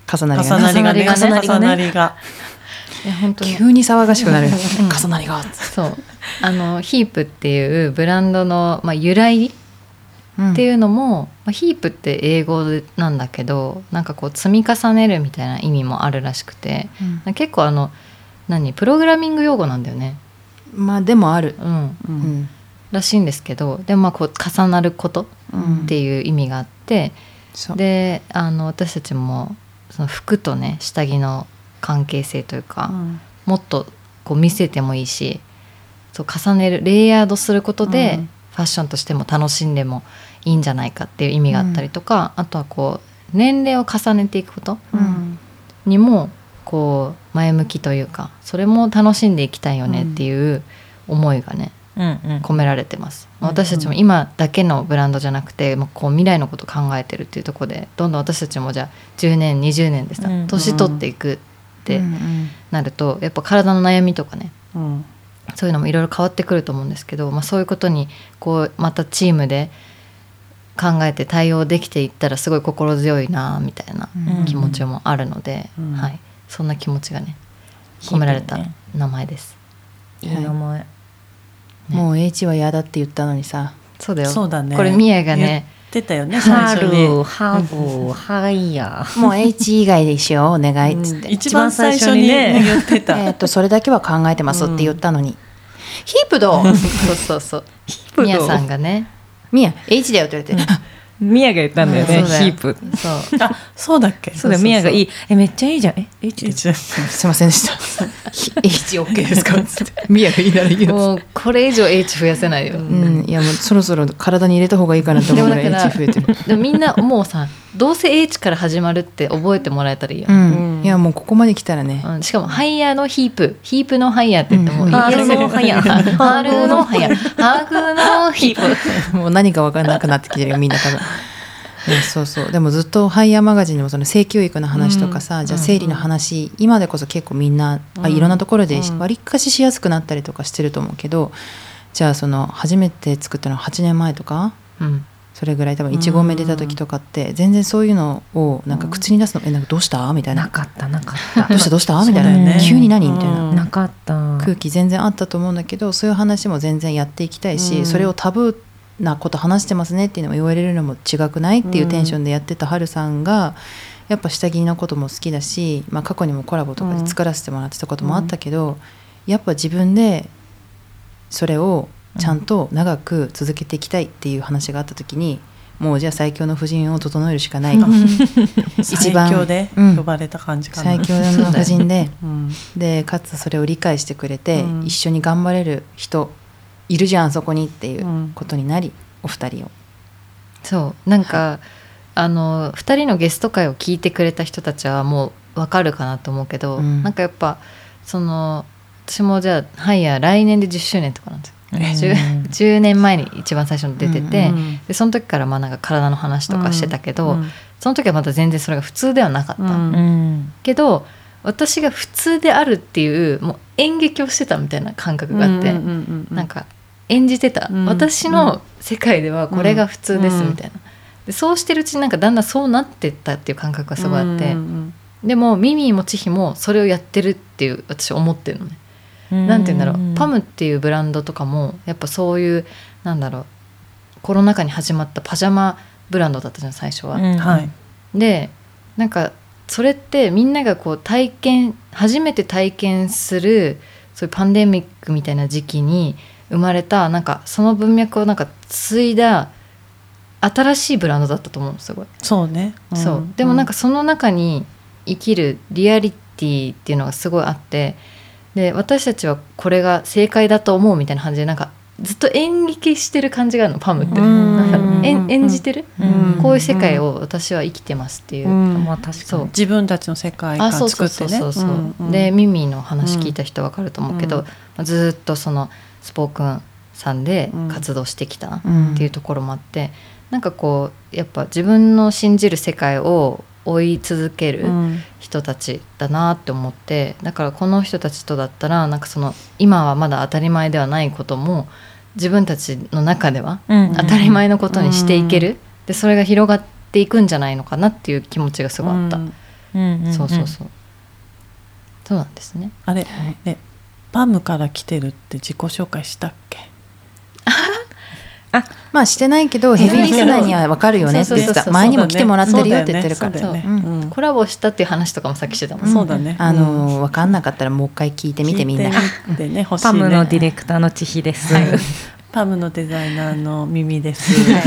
重なりが重なりがね重なりがね重なりがいや本当に急に騒がしくなる、 うん重なりがそうあのヒープっていうブランドの、まあ、由来っていうのも、まあ、ヒープって英語なんだけどなんかこう積み重ねるみたいな意味もあるらしくて、うん、結構あの何プログラミング用語なんだよね。 まあでもある、 うんうん、 らしいんですけどでもまあこう重なることっていう意味があって、うん、であの私たちもその服とね下着の関係性というか、うん、もっとこう見せてもいいしそう重ねるレイヤードすることで、うん、ファッションとしても楽しんでもいいんじゃないかっていう意味があったりとか、うん、あとはこう年齢を重ねていくことにもこう前向きというかそれも楽しんでいきたいよねっていう思いがね、うんうん、込められてます、うんうん、私たちも今だけのブランドじゃなくてもうこう未来のことを考えてるっていうところでどんどん私たちもじゃあじゅうねんにじゅうねんでさ、うんうん、年取っていくってなるとやっぱ体の悩みとかね、うん、そういうのもいろいろ変わってくると思うんですけど、まあ、そういうことにこうまたチームで考えて対応できていったらすごい心強いなみたいな気持ちもあるので、うんはい、そんな気持ちがね込められた名前です。 いい名前、ね、 もう H は嫌だって言ったのにさそうだよそうだねこれミヤがね言ってたよね最初にハブハイヤーもう H 以外でしようお願いっつって、うん、 一番最初にね言ってたえっとそれだけは考えてますって言ったのに、うん、ヒープドそうそうそうミヤさんがねミヤ H だよって言われてミヤが言ったんだよね、うん、ヒープそうあそうだっけそうだミヤがいいえめっちゃいいじゃんえ H すいませんでした H OK ですかミヤがいいならいいよもうこれ以上 H 増やせないよ、 うん、いやもうそろそろ体に入れた方がいいかなと思うぐらい H 増えてるでもみんなもうさどうせ H から始まるって覚えてもらえたらいいよ、 うんうん、いやもうここまで来たらね、 うん、しかもハイヤーのヒープヒープのハイヤーって言っても、うん、 ハールのハイヤーハールのハイヤーハーフのヒープもう何か分からなくなってきてるよみんな多分いやそうそうでもずっとハイヤーマガジンでもその性教育の話とかさ、うん、じゃあ生理の話、うん、今でこそ結構みんな、うん、いろんなところでわりかししやすくなったりとかしてると思うけどじゃあその初めて作ったのははちねんまえとか、うん、それぐらい多分いちごうめ出た時とかって全然そういうのをなんか口に出すの、うん、えなんかどうしたみたいななかったなかったどうしたどうしたみたいな、ね、急に何みたいななかった空気全然あったと思うんだけどそういう話も全然やっていきたいし、うん、それをタブーなこと話してますねっていうのも言われるのも違くないっていうテンションでやってたはるさんがやっぱ下着のことも好きだし、まあ、過去にもコラボとかで作らせてもらってたこともあったけど、うん、やっぱ自分でそれをちゃんと長く続けていきたいっていう話があった時にもうじゃあ最強の婦人を整えるしかない、うん、 一番最強で呼ばれた感じかな、 最強の婦人で、うん、でかつそれを理解してくれて、うん、一緒に頑張れる人いるじゃんそこにっていうことになり、うん、お二人をそうなんか、はい、あのふたりのゲスト会を聞いてくれた人たちはもう分かるかなと思うけど、うん、なんかやっぱその私もじゃあハイヤー来年でじゅっしゅうねんとかなんですよ、うん、10, じゅうねんまえに一番最初に出てて、うんうん、でその時からまあなんか体の話とかしてたけど、うん、その時はまた全然それが普通ではなかった、うん、けど私が普通であるっていうもう演劇をしてたみたいな感覚があって、うんうんうんうん、なんか演じてた、うん、私の世界ではこれが普通ですみたいな、うん、でそうしてるうちになんかだんだんそうなってったっていう感覚がすごいあって、うんうんうん、でもミミもチヒもそれをやってるっていう私思ってるのね、うん、なんて言うんだろうパムっていうブランドとかもやっぱそういうなんだろうコロナ禍に始まったパジャマブランドだったじゃん最初は、うんはい、でなんかそれってみんながこう体験初めて体験するそういうパンデミックみたいな時期に生まれたなんかその文脈をなんか継いだ新しいブランドだったと思うのすごいそうね、 うん、そうでもなんかその中に生きるリアリティっていうのがすごいあってで私たちはこれが正解だと思うみたいな感じでなんかずっと演劇してる感じがあるのパムってなんか演, 演じてるこういう世界を私は生きてますっていう、 まあ、確かに自分たちの世界観作ってねそうそうそうそう、うんうん、でミミの話聞いた人分かると思うけど、うん、ずっとそのスポークンさんで活動してきたっていうところもあって、うん、なんかこうやっぱ自分の信じる世界を追い続ける人たちだなって思って、だからこの人たちとだったらなんかその今はまだ当たり前ではないことも自分たちの中では当たり前のことにしていける、うん、でそれが広がっていくんじゃないのかなっていう気持ちがすごいあった、うん、 うんうんうん、 そうそうそうそうなんですね。 あれ、ね、パムから来てるって自己紹介したっけ？ あ、まあしてないけどヘビーリスナーには分かるよねって言ってた。前にも来てもらってるよって言ってるから、 そう、うん、コラボしたっていう話とかもさっきしてたもん、 うん、そうだね。 あの分かんなかったらもう一回聞いてみてみんな。 ね、 パムのディレクターの千尋です、はい、 パムのデザイナーの耳です、 はい、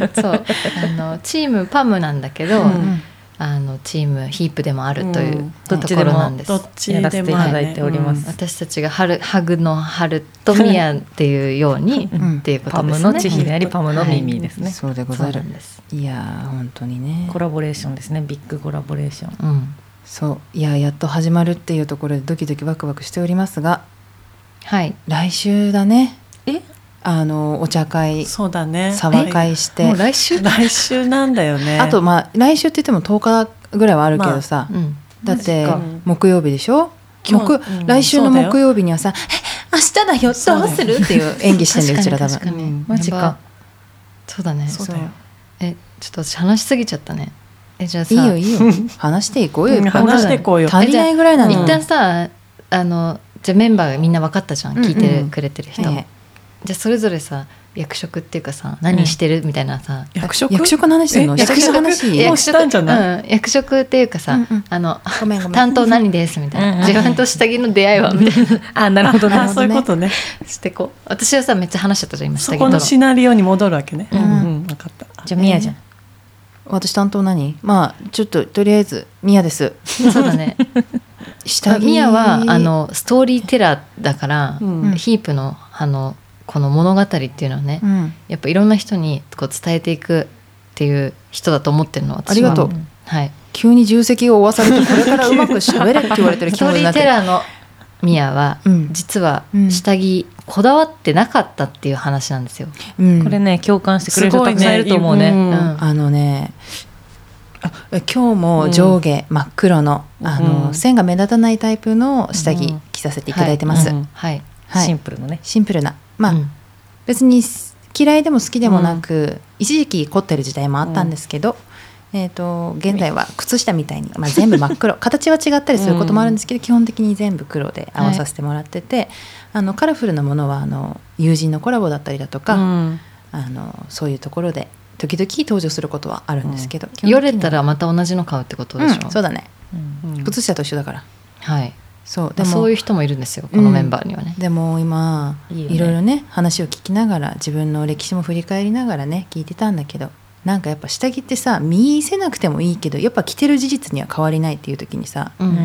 そうあのチームパムなんだけど、うん、あのチームヒープでもあるというところなんです、 うん、どっちでもやらせていただいております、うん、 私たちが春ハグの春とミヤっていうように、うん、っていうことですね。 パムの千尋でありパムの耳ですね、 はい、そうでござるんです。いや本当にねコラボレーションですね。ビッグコラボレーション、 うん、 そういややっと始まるっていうところでドキドキワクワクしておりますが、 はい、 来週だね。 えあのお茶会、 そうだね、 沢会してもう来週来週なんだよね。 あとまあ来週って言ってもとおかぐらいはあるけどさ、まあうん、だって木曜日でしょ。木、うん、来週の木曜日にはさ、え明日だよどうするっていう演技してんでうちら多分、うん、 マジか。そうだね。 そうだよ。 えちょっと私話しすぎちゃったね。えじゃあさいいよいいよ話していこうよ、 うん、話していこうよ。 足りないぐらいなの。 一旦さあのじゃあメンバーがみんな分かったじゃん、聞いてくれてる人、うんうん、じゃあそれぞれさ役職っていうかさ何してるみたいなさ、 うん、役職役職の話するの？ 役職の話もうしたんじゃない？ うん、役職っていうかさ、うんうん、あのごめんごめん担当何ですみたいな、うんうん、自分と下着の出会いはみたいなあなるほどね。 そういうことね。 してこう私はさめっちゃ話しちゃったじゃん今下着とそこのシナリオに戻るわけね、 うんうん、分かった。 じゃあミヤじゃん、 えー、私担当何？まあちょっととりあえずミヤです。 そうだね下着ミヤはあのストーリーテラーだから、 うん、 ヒープのあのこの物語っていうのはね、 うん、やっぱいろんな人にこう伝えていくっていう人だと思ってるの私は。 ありがとう、 はい、 急に重責を負わされてこれからうまく喋れって言われてる気分になってストーリーテラーのミヤは、うん、実は下着こだわってなかったっていう話なんですよ、 うん、これね共感してくれる人たくさんいると思うね、 うんうん、あのねあ今日も上下真っ黒の、うん、あの線が目立たないタイプの下着着させていただいてます、 うんはいはいはい、 シンプルのねシンプルなまあ、うん、別に嫌いでも好きでもなく、うん、一時期凝ってる時代もあったんですけど、うんえー、と現在は靴下みたいに、まあ、全部真っ黒形は違ったりすることもあるんですけど、うん、基本的に全部黒で合わさせてもらってて、はい、あのカラフルなものはあの友人のコラボだったりだとか、うん、あのそういうところで時々登場することはあるんですけど、 うん、よれたらまた同じの買うってことでしょ、 うん、そうだね、 うん、 靴下と一緒だからはいそうでもそういう人もいるんですよこのメンバーにはね、 うん、でも今 い, い, ね、いろいろね話を聞きながら自分の歴史も振り返りながらね聞いてたんだけどなんかやっぱ下着ってさ見せなくてもいいけどやっぱ着てる事実には変わりないっていう時にさ、 うん、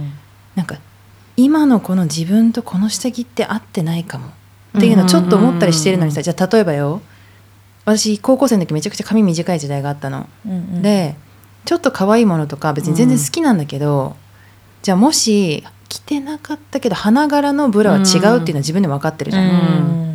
なんか今のこの自分とこの下着って合ってないかもっていうのをちょっと思ったりしてるのにさ、じゃあ例えばよ私高校生の時めちゃくちゃ髪短い時代があったの、うんうん、でちょっと可愛いものとか別に全然好きなんだけど、うん、じゃあもし着てなかったけど花柄のブラは違うっていうのは自分で分かってるじゃん、うん、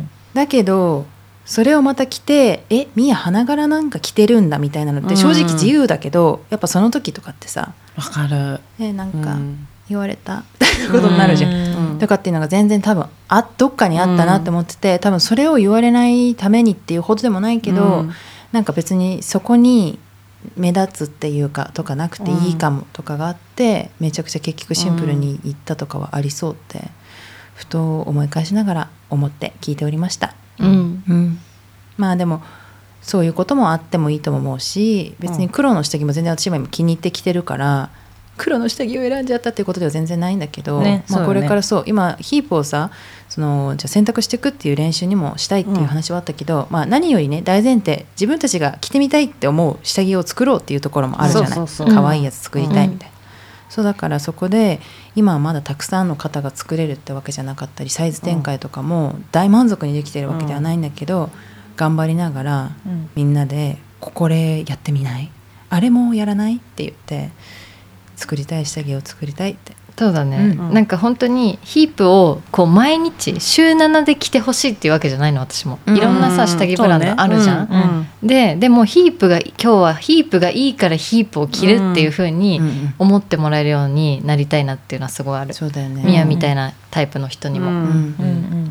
だけどそれをまた着てえミヤ花柄なんか着てるんだみたいなのって正直自由だけど、うん、やっぱその時とかってさ分かるえなんか言われたみたいなことになるじゃん、うん、とかっていうのが全然多分あどっかにあったなって思ってて、多分それを言われないためにっていうほどでもないけど、うん、なんか別にそこに目立つっていうかとかなくていいかもとかがあって、うん、めちゃくちゃ結局シンプルに言ったとかはありそうって、うん、ふと思い返しながら思って聞いておりました、 うんうん、まあでもそういうこともあってもいいと思うし、別に黒の下着も全然私は今気に入ってきてるから黒の下着を選んじゃったっていうことでは全然ないんだけど、ねまあ、これからそう、今ヒープをさそのじゃあ選択していくっていう練習にもしたいっていう話はあったけど、うんまあ、何よりね大前提自分たちが着てみたいって思う下着を作ろうっていうところもあるじゃない。 そうそうそう可愛いやつ作りたいみたいな、うん、そうだからそこで今はまだたくさんの方が作れるってわけじゃなかったりサイズ展開とかも大満足にできてるわけではないんだけど、うん、頑張りながらみんなでこれやってみないあれもやらないって言って作りたい下着を作りたいって。 そうだね、 うん、 なんか本当にヒープをこう毎日週ななで着てほしいっていうわけじゃないの私も、いろんなさ下着ブランドあるじゃん、 うんうんうん、で, でもヒープが今日はヒープがいいからヒープを着るっていう風に思ってもらえるようになりたいなっていうのはすごいある。 そうだよね、 ミヤみたいなタイプの人にも、 うんうんうん、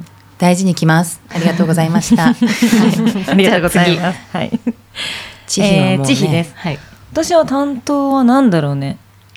大事に着ます。ありがとうございました、はい、 ありがとうございます。はい、 千尋はもうね、 えー、千尋です、はい、私は担当は何だろうね。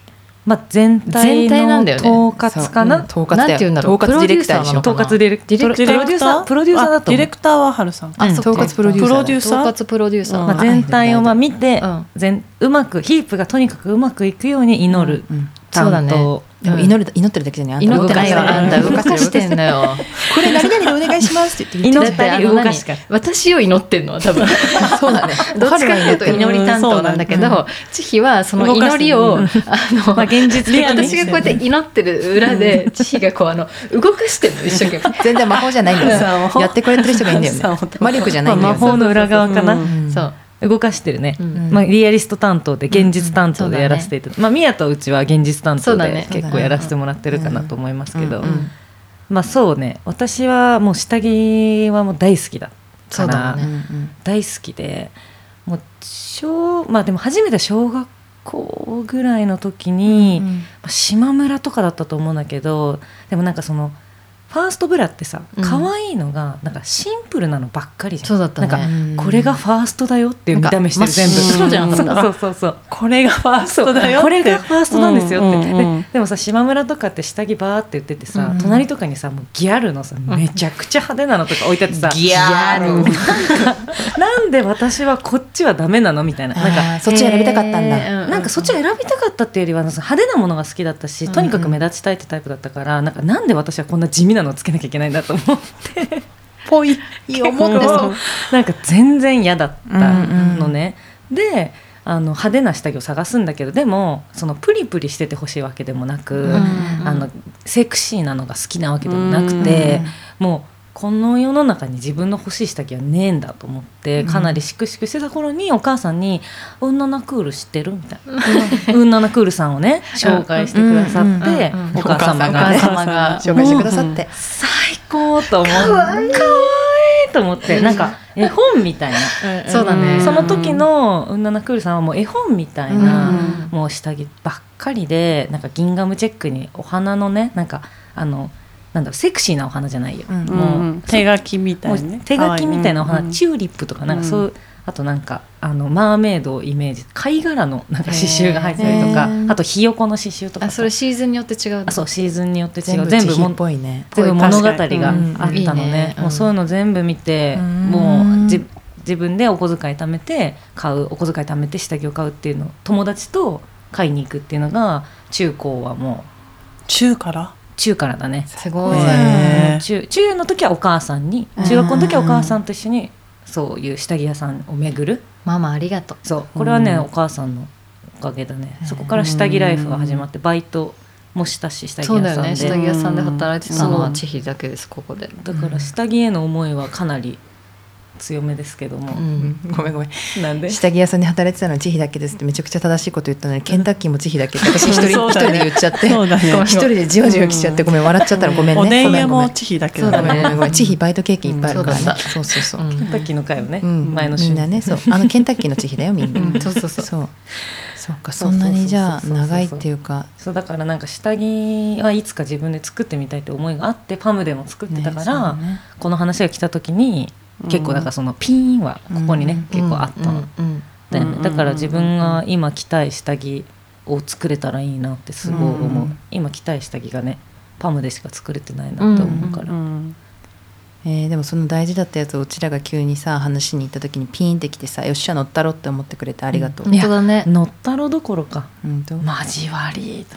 まあ、全体の統括かな、 統括だよ、 なんていうんだろう、 統括ディレクターでしょ、 統括ディレクター、プロデューサー、プロデューサーだと思う。 ディレクターは春さん、 あ、統括プロデューサー、 プロデューサー、 統括プロデューサー、 まあ、全体をまあ見て、全うまくヒープがとにかくうまくいくように祈る担当。 でも祈る、祈ってるだけじゃない、 祈ってないよ、あんた動かしてんのよ。 これ誰々でお願いしますって言って祈ったり動かしか、 私を祈ってんのは多分そうだね、 どっちかというと祈り担当なんだけど、千尋はその祈りを、あの、 まあ、現実的に私がこうやって祈ってる裏で千尋がこうあの動かしてるの、一生懸命。 全然魔法じゃないんだよ、やってくれてる人がいいんだよね、魔力じゃないんだよ、 魔法の裏側かな。 そう動かしてるね、うんまあ、リアリスト担当で現実担当でやらせていただいて、うんうんね、まあ、宮とうちは現実担当で結構やらせてもらってるかなと思いますけど、まあそうね、私はもう下着はもう大好きだから、ね、大好きでもう小、まあ、でも初めて小学校ぐらいの時に、うんうんまあ、島村とかだったと思うんだけど、でもなんかそのファーストブラってさ、可愛いのがなんかシンプルなのばっかりじゃん。 そうだったね。 なんかこれがファーストだよっていう見た目してる、全部そうじゃん。 そうそうそうこれがファーストだよって、 これがファーストなんですよって、 うんうんうん、 で, でもさ島村とかって下着バーって言っててさ、うん、隣とかにさもうギャルのさめちゃくちゃ派手なのとか置いてあってさ、 ギャルなんかなんで私はこっちはダメなのみたいな、なんかそっち選びたかったんだ、 なんかそっちを選びたかったっていうよりは派手なものが好きだったし、とにかく目立ちたいってタイプだったから、なんかなんで私はこんな地味なのをつけなきゃいけないんだと思ってぽい思ってそうなんか全然嫌だったのね、うんうん、であの派手な下着を探すんだけど、でもそのプリプリしててほしいわけでもなく、うんうん、あのセクシーなのが好きなわけでもなくて、うんうん、もうこの世の中に自分の欲しい下着はねえんだと思って、かなりシクシクしてた頃にお母さんにウンナナクール知ってるみたいなウンナナクールさんをね紹介してくださって、お母様がね紹介してくださって、 最高と思って、かわいいと思って、なんか絵本みたいなそうだね、 その時のウンナナクールさんはもう絵本みたいな、もう下着ばっかりで、なんかギンガムチェックにお花のね、なんかあのなんだろう、セクシーなお花じゃないよ、うん、もう、うん、 手書きみたいな、ね、 手書きみたいなお花、うん、チューリップとかなんかそう、うん、あとなんかあのマーメイドをイメージ、貝殻のなんか刺繍が入ってたりとか、あとひよこの刺繍とか、 あそれシーズンによって違う、 あそうシーズンによって違う、 全部もっぽいね、 全部物語があったのね、うんね、もうそういうの全部見て、うん、もうじ自分でお小遣い貯めて買う、お小遣い貯めて下着を買うっていうのを友達と買いに行くっていうのが中高はもう中から中からだね。 すごい。 中中の時はお母さんに、中学校の時はお母さんと一緒にそういう下着屋さんを巡る。 ママありがとう。 そうこれはね、お母さんのおかげだね。そこから下着ライフが始まって、バイトもしたし、下着屋さんで。 そうだよね、下着屋さんで働いてたのは千尋だけです、ここで。 だから下着への思いはかなり強めですけども、うん、 ごめんごめん、 なんで下着屋さんで働いてたのは千尋だけですってめちゃくちゃ正しいこと言ったのに、ケンタッキーも千尋だけって私一人一人で言っちゃって、一人でじわじわきちゃって、ごめん笑っちゃったらごめんね。 おでん屋も千尋だけどね、 ごめんごめん、千尋バイト経験いっぱいあるからね、そうそうそう、 ケンタッキーの会をね、前の週みんなね、そうあのケンタッキーの千尋だよみんな、 そうそうそうそうそうか、そんなにじゃあ長いっていうか、 そうだからなんか下着はいつか自分で作ってみたいって思いがあって、パムでも作ってたから、ねね、この話が来た時に結構だからそのピーンはここにね、うん、結構あったの、うんうん、だから自分が今着たい下着を作れたらいいなってすごい思う、うん、今着たい下着がねパムでしか作れてないなと思うから、うんうん、 えー、でもその大事だったやつをうちらが急にさ話しに行った時にピーンってきてさ、よっしゃ乗ったろって思ってくれてありがとう、 うん、本当だね、乗ったろどころか、 うん、 交わり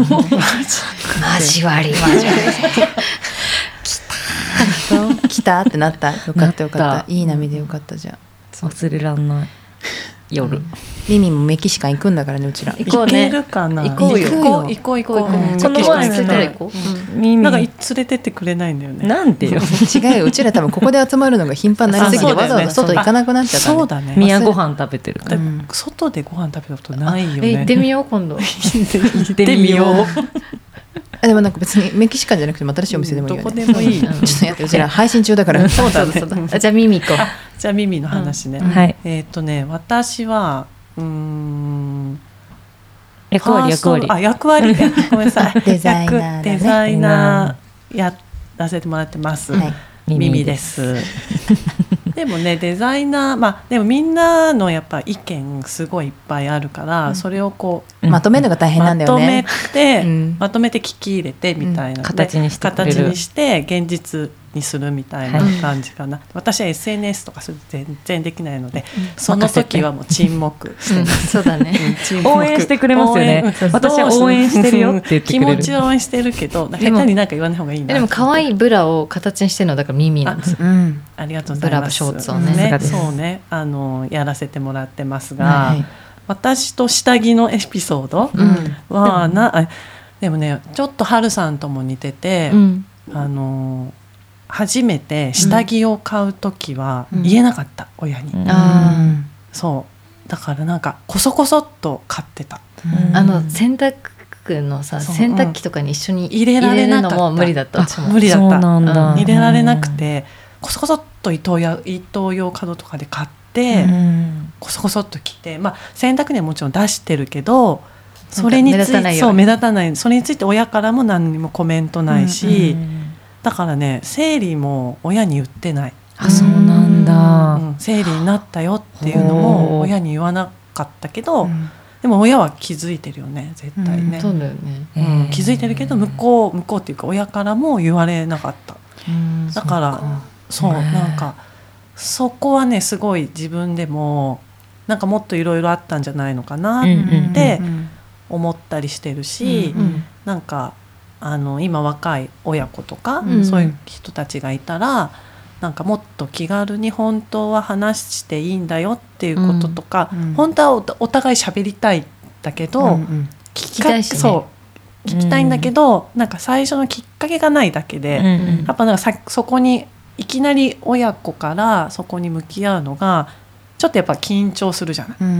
交わり交わり来たってなった。よかったよかった、いい波でよかった。じゃあ忘れらんない夜、うん、 ミミもメキシカン行くんだからね、うちら行こうね、 行けるかな、 行こうよ、 行こう行こう行こう、うん、 この前連れて行こう、ミミなんか連れてってくれないんだよね、 なんでよ違うよ、うちら多分ここで集まるのが頻繁になりすぎてわざわざ外行かなくなっちゃった、ね、 そうだね、 宮ご飯食べてるから、 うん、 外でご飯食べたことないよね。 え行ってみよう今度行ってみようあでもなんか別にメキシカンじゃなくても新しいお店でもいいよね、 どこでもいい、 ちょっとやって、うちら配信中だからそうだそうだじゃあミミ行こうじゃあミミの話ね、 うんはい、 えっ、ー、とね私はうーん役割役割あ役割ごめんなさいデザイナーだね、 デザイナーやらせてもらってます、はい、 ミミですでもねデザイナー、まあでもみんなのやっぱ意見すごいいっぱいあるから、うん、それをこう、 うん、まとめるのが大変なんだよね。 まとめて、うん、まとめて聞き入れてみたいな、うん、 形にしてくれる、 形にして現実にするみたいな感じかな、はい、私は エスエヌエス とかそれ全然できないので、うん、その時はもう沈黙してます、 うん、そうだね、 うん、応援してくれますよね。私は応援してるよって言ってくれる。 気持ちは応援してるけど下手になんか言わない方がいいな。 でも可愛いブラを形にしてるのだから耳なんですよ。 あ,、うん、ありがとうございます。 ブラショーツをね、 ね、そうね、あのやらせてもらってますが、はい、私と下着のエピソードは、うん、なでもねちょっと春さんとも似てて、うん、あの初めて下着を買うときは言えなかった、うん、親に、うん、そうだからなんかこそこそっと買ってた、 うん、あの洗濯のさ洗濯機とかに一緒に入れられるのも無理だった。 無理だった。 そうなんだ、 入れられなくてこそこそっとイトーヨーカドーとかで買って、うん、こそこそっと着て、まあ、洗濯にはもちろん出してるけどそれについてそう目立たない、それについて親からも何にもコメントないし、うんうん、だからね生理も親に言ってない。 あ、そうなんだ、 うん、生理になったよっていうのも親に言わなかったけど、うん、でも親は気づいてるよね絶対ね、 うん、そうだよね、 うん、気づいてるけど向こう向こうっていうか親からも言われなかった、うん、だからそう、なんかそこはねすごい自分でもなんかもっといろいろあったんじゃないのかなって思ったりしてるし、うんうん、なんかあの今若い親子とか、うん、そういう人たちがいたらなんかもっと気軽に本当は話していいんだよっていうこととか、うん、本当は お, お互い喋りたいんだけど、うんうん、 聞きたいしね、 そう聞きたいんだけど、うん、なんか最初のきっかけがないだけで、うんうん、やっぱなんかさそこにいきなり親子からそこに向き合うのがちょっとやっぱ緊張するじゃない、うんうん、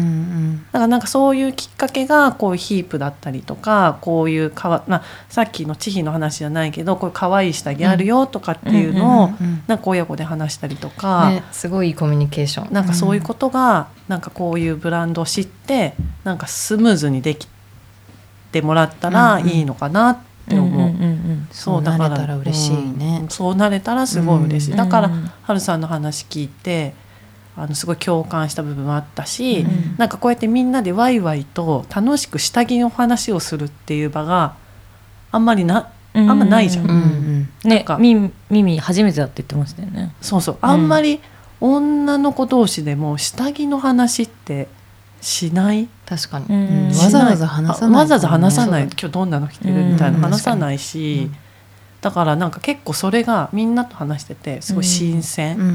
だからなんかそういうきっかけがこういうヒープだったりとかこういうかわ、まあ、さっきの千尋の話じゃないけどこういう可愛い下着あるよとかっていうのをなんか親子で話したりとか、 ね、すごいいいコミュニケーション、 なんかそういうことがなんかこういうブランドを知ってなんかスムーズにできてもらったらいいのかなって思う。 そうなれたら嬉しいね、 うん、そうなれたらすごい嬉しい、うん、だからはるさんの話聞いてあのすごい共感した部分もあったし、うん、なんかこうやってみんなでワイワイと楽しく下着の話をするっていう場があんまりなあんまないじゃん、うんうん、 ね、ミミ初めてだって言ってましたよね。 そうそう、あんまり女の子同士でも下着の話ってしない。 確かに、 うん、わざわざ話さない、 わざわざ話さない、今日どんなの着てるみたいな話さないし、うん、だからなんか結構それがみんなと話しててすごい新鮮、うんうん、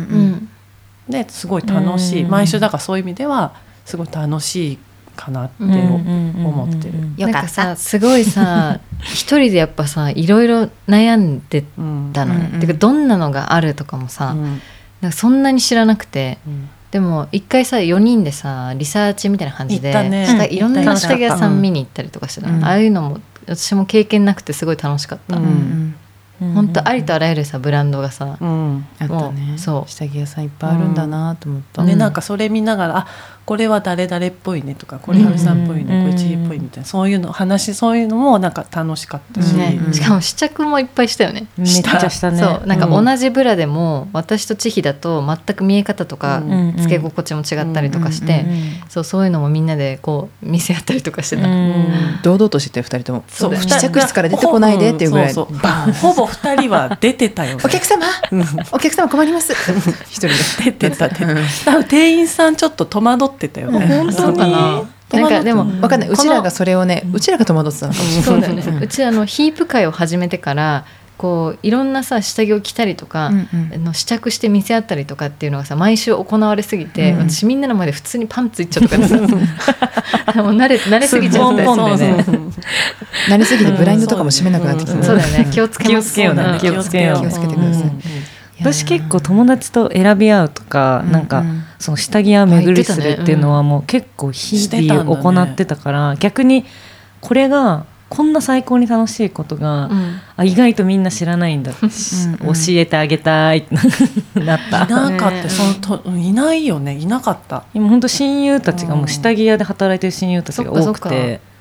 ですごい楽しい、うん、毎週だからそういう意味ではすごい楽しいかなって思ってる。 なんかさすごいさ一人でやっぱさいろいろ悩んでたの、うんうん、てかどんなのがあるとかもさ、うん、なんかそんなに知らなくて、うん、でも一回さよにんでさリサーチみたいな感じで、ね、いろんな下着屋さん見に行ったりとかしてた、うん、ああいうのも私も経験なくてすごい楽しかった、うん、本当ありとあらゆるさブランドがさ、 うん、あったね。そう下着屋さんいっぱいあるんだなと思った、 うんね、なんかそれ見ながらあこれは誰々っぽいねとかこれはるさんっぽいね、うん、これちぎっぽいみたいなそういうの話そういうのもなんか楽しかったし、 ねうん、しかも試着もいっぱいしたよね。 めっちゃしたね。 そうなんか同じブラでも、うん、私と千尋だと全く見え方とか、うん、つけ心地も違ったりとかして、うんうん、そうそういうのもみんなでこう見せ合ったりとかしてた、うん、 堂々としてふたりともそう試着室から出てこないでっていうぐらい、 そうそうバンほぼふたりは出てたよねお客様お客様困ります一人で出てた出てた多分店員さんちょっと戸惑ってたよね。 本当になんかでも分かんない、うちらがそれをねうちらが戸惑ってたのかもしれない。 そうだよねうちあのヒープ会を始めてからこういろんなさ下着を着たりとか、うんうん、の試着して見せ合ったりとかっていうのがさ毎週行われすぎて、うん、私みんなの前で普通にパンツいっちゃうとかでさもう慣れ、慣れすぎちゃってそうね慣れすぎてブラインドとかも閉めなくなってきて、 うん、そうだよね気をつけますよね気をつけよう気をつけてください、うんうん、 私結構友達と選び合うとか、うんうん、なんかその下着屋巡りするっていうのはもう結構日々行ってたから、ね、逆にこれがこんな最高に楽しいことが、うん、あ意外とみんな知らないんだって教えてあげたいってなったいなかった、そのといないよねいなかった。 今本当親友たちがもう下着屋で働いてる親友たちが多くて、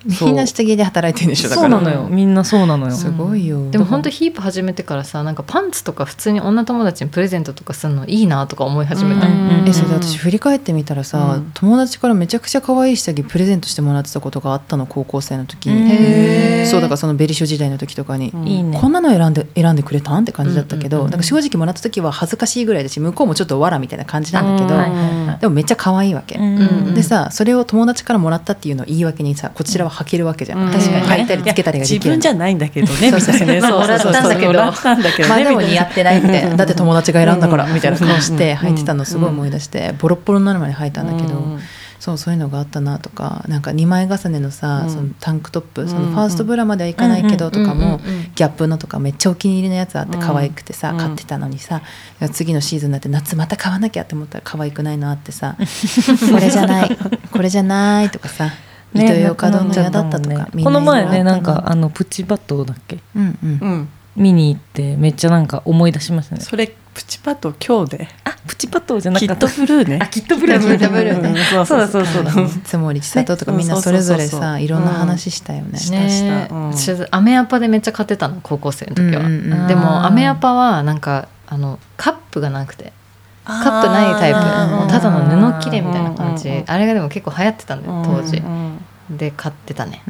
みんな下着で働いてるんでしょ。だからそうなのよ、みんなそうなのよ。 すごいよ。 でも本当ヒープ始めてからさ、なんかパンツとか普通に女友達にプレゼントとかするのいいなとか思い始めた、 うんうん、えそれで私振り返ってみたらさ、うん、友達からめちゃくちゃ可愛い下着プレゼントしてもらってたことがあったの、高校生の時に。へそうだからそのベリショ時代の時とかに、うん、こんなの選んで選んでくれたんって感じだったけど、うんうんうん、なんか正直もらった時は恥ずかしいぐらいだし、向こうもちょっとわらみたいな感じなんだけど、うん、でもめっちゃ可愛いわけ、うんうん、でさ、それを友達からもらったっていうのを言い訳にさ、こちらは履けるわけじゃん、うん、確かに履いたりつけたりができる。 自分じゃないんだけどね、 そうそうそう、まあ、もらったんだけど、 まあでも似合ってないみたいな、だって友達が選んだからみたいな顔して履いてたのすごい思い出して、ボロッボロになるまで履いたんだけど、そうそういうのがあったなとか、なんかにまい重ねのさ、うん、そのタンクトップ、そのファーストブラまではいかないけどとかも、ギャップのとかめっちゃお気に入りのやつあって可愛くてさ、うん、買ってたのにさ、次のシーズンになって夏また買わなきゃって思ったら可愛くないのあってさこれじゃないこれじゃないとかさ、イトーヨーカドーの嫌だったとか、 ね、この前ね、なんかあのプチバトだっけ、うんうんうん、見に行ってめっちゃなんか思い出しましたね。 それプチパト今日で、 あプチパトじゃなかった、 キットブルーね、 あキットブルーキットブルーね、 そうそうそうそう、 つもりちさととかみんなそれぞれさ、いろんな話したよね。 したした、アメアパでめっちゃ買ってたの、高校生の時は、うんうんうん、でもアメアパはなんかあのカップがなくて、カップないタイプ、もうただの布切れみたいな感じ、あれがでも結構流行ってたんだよ当時、で買ってたね、うん、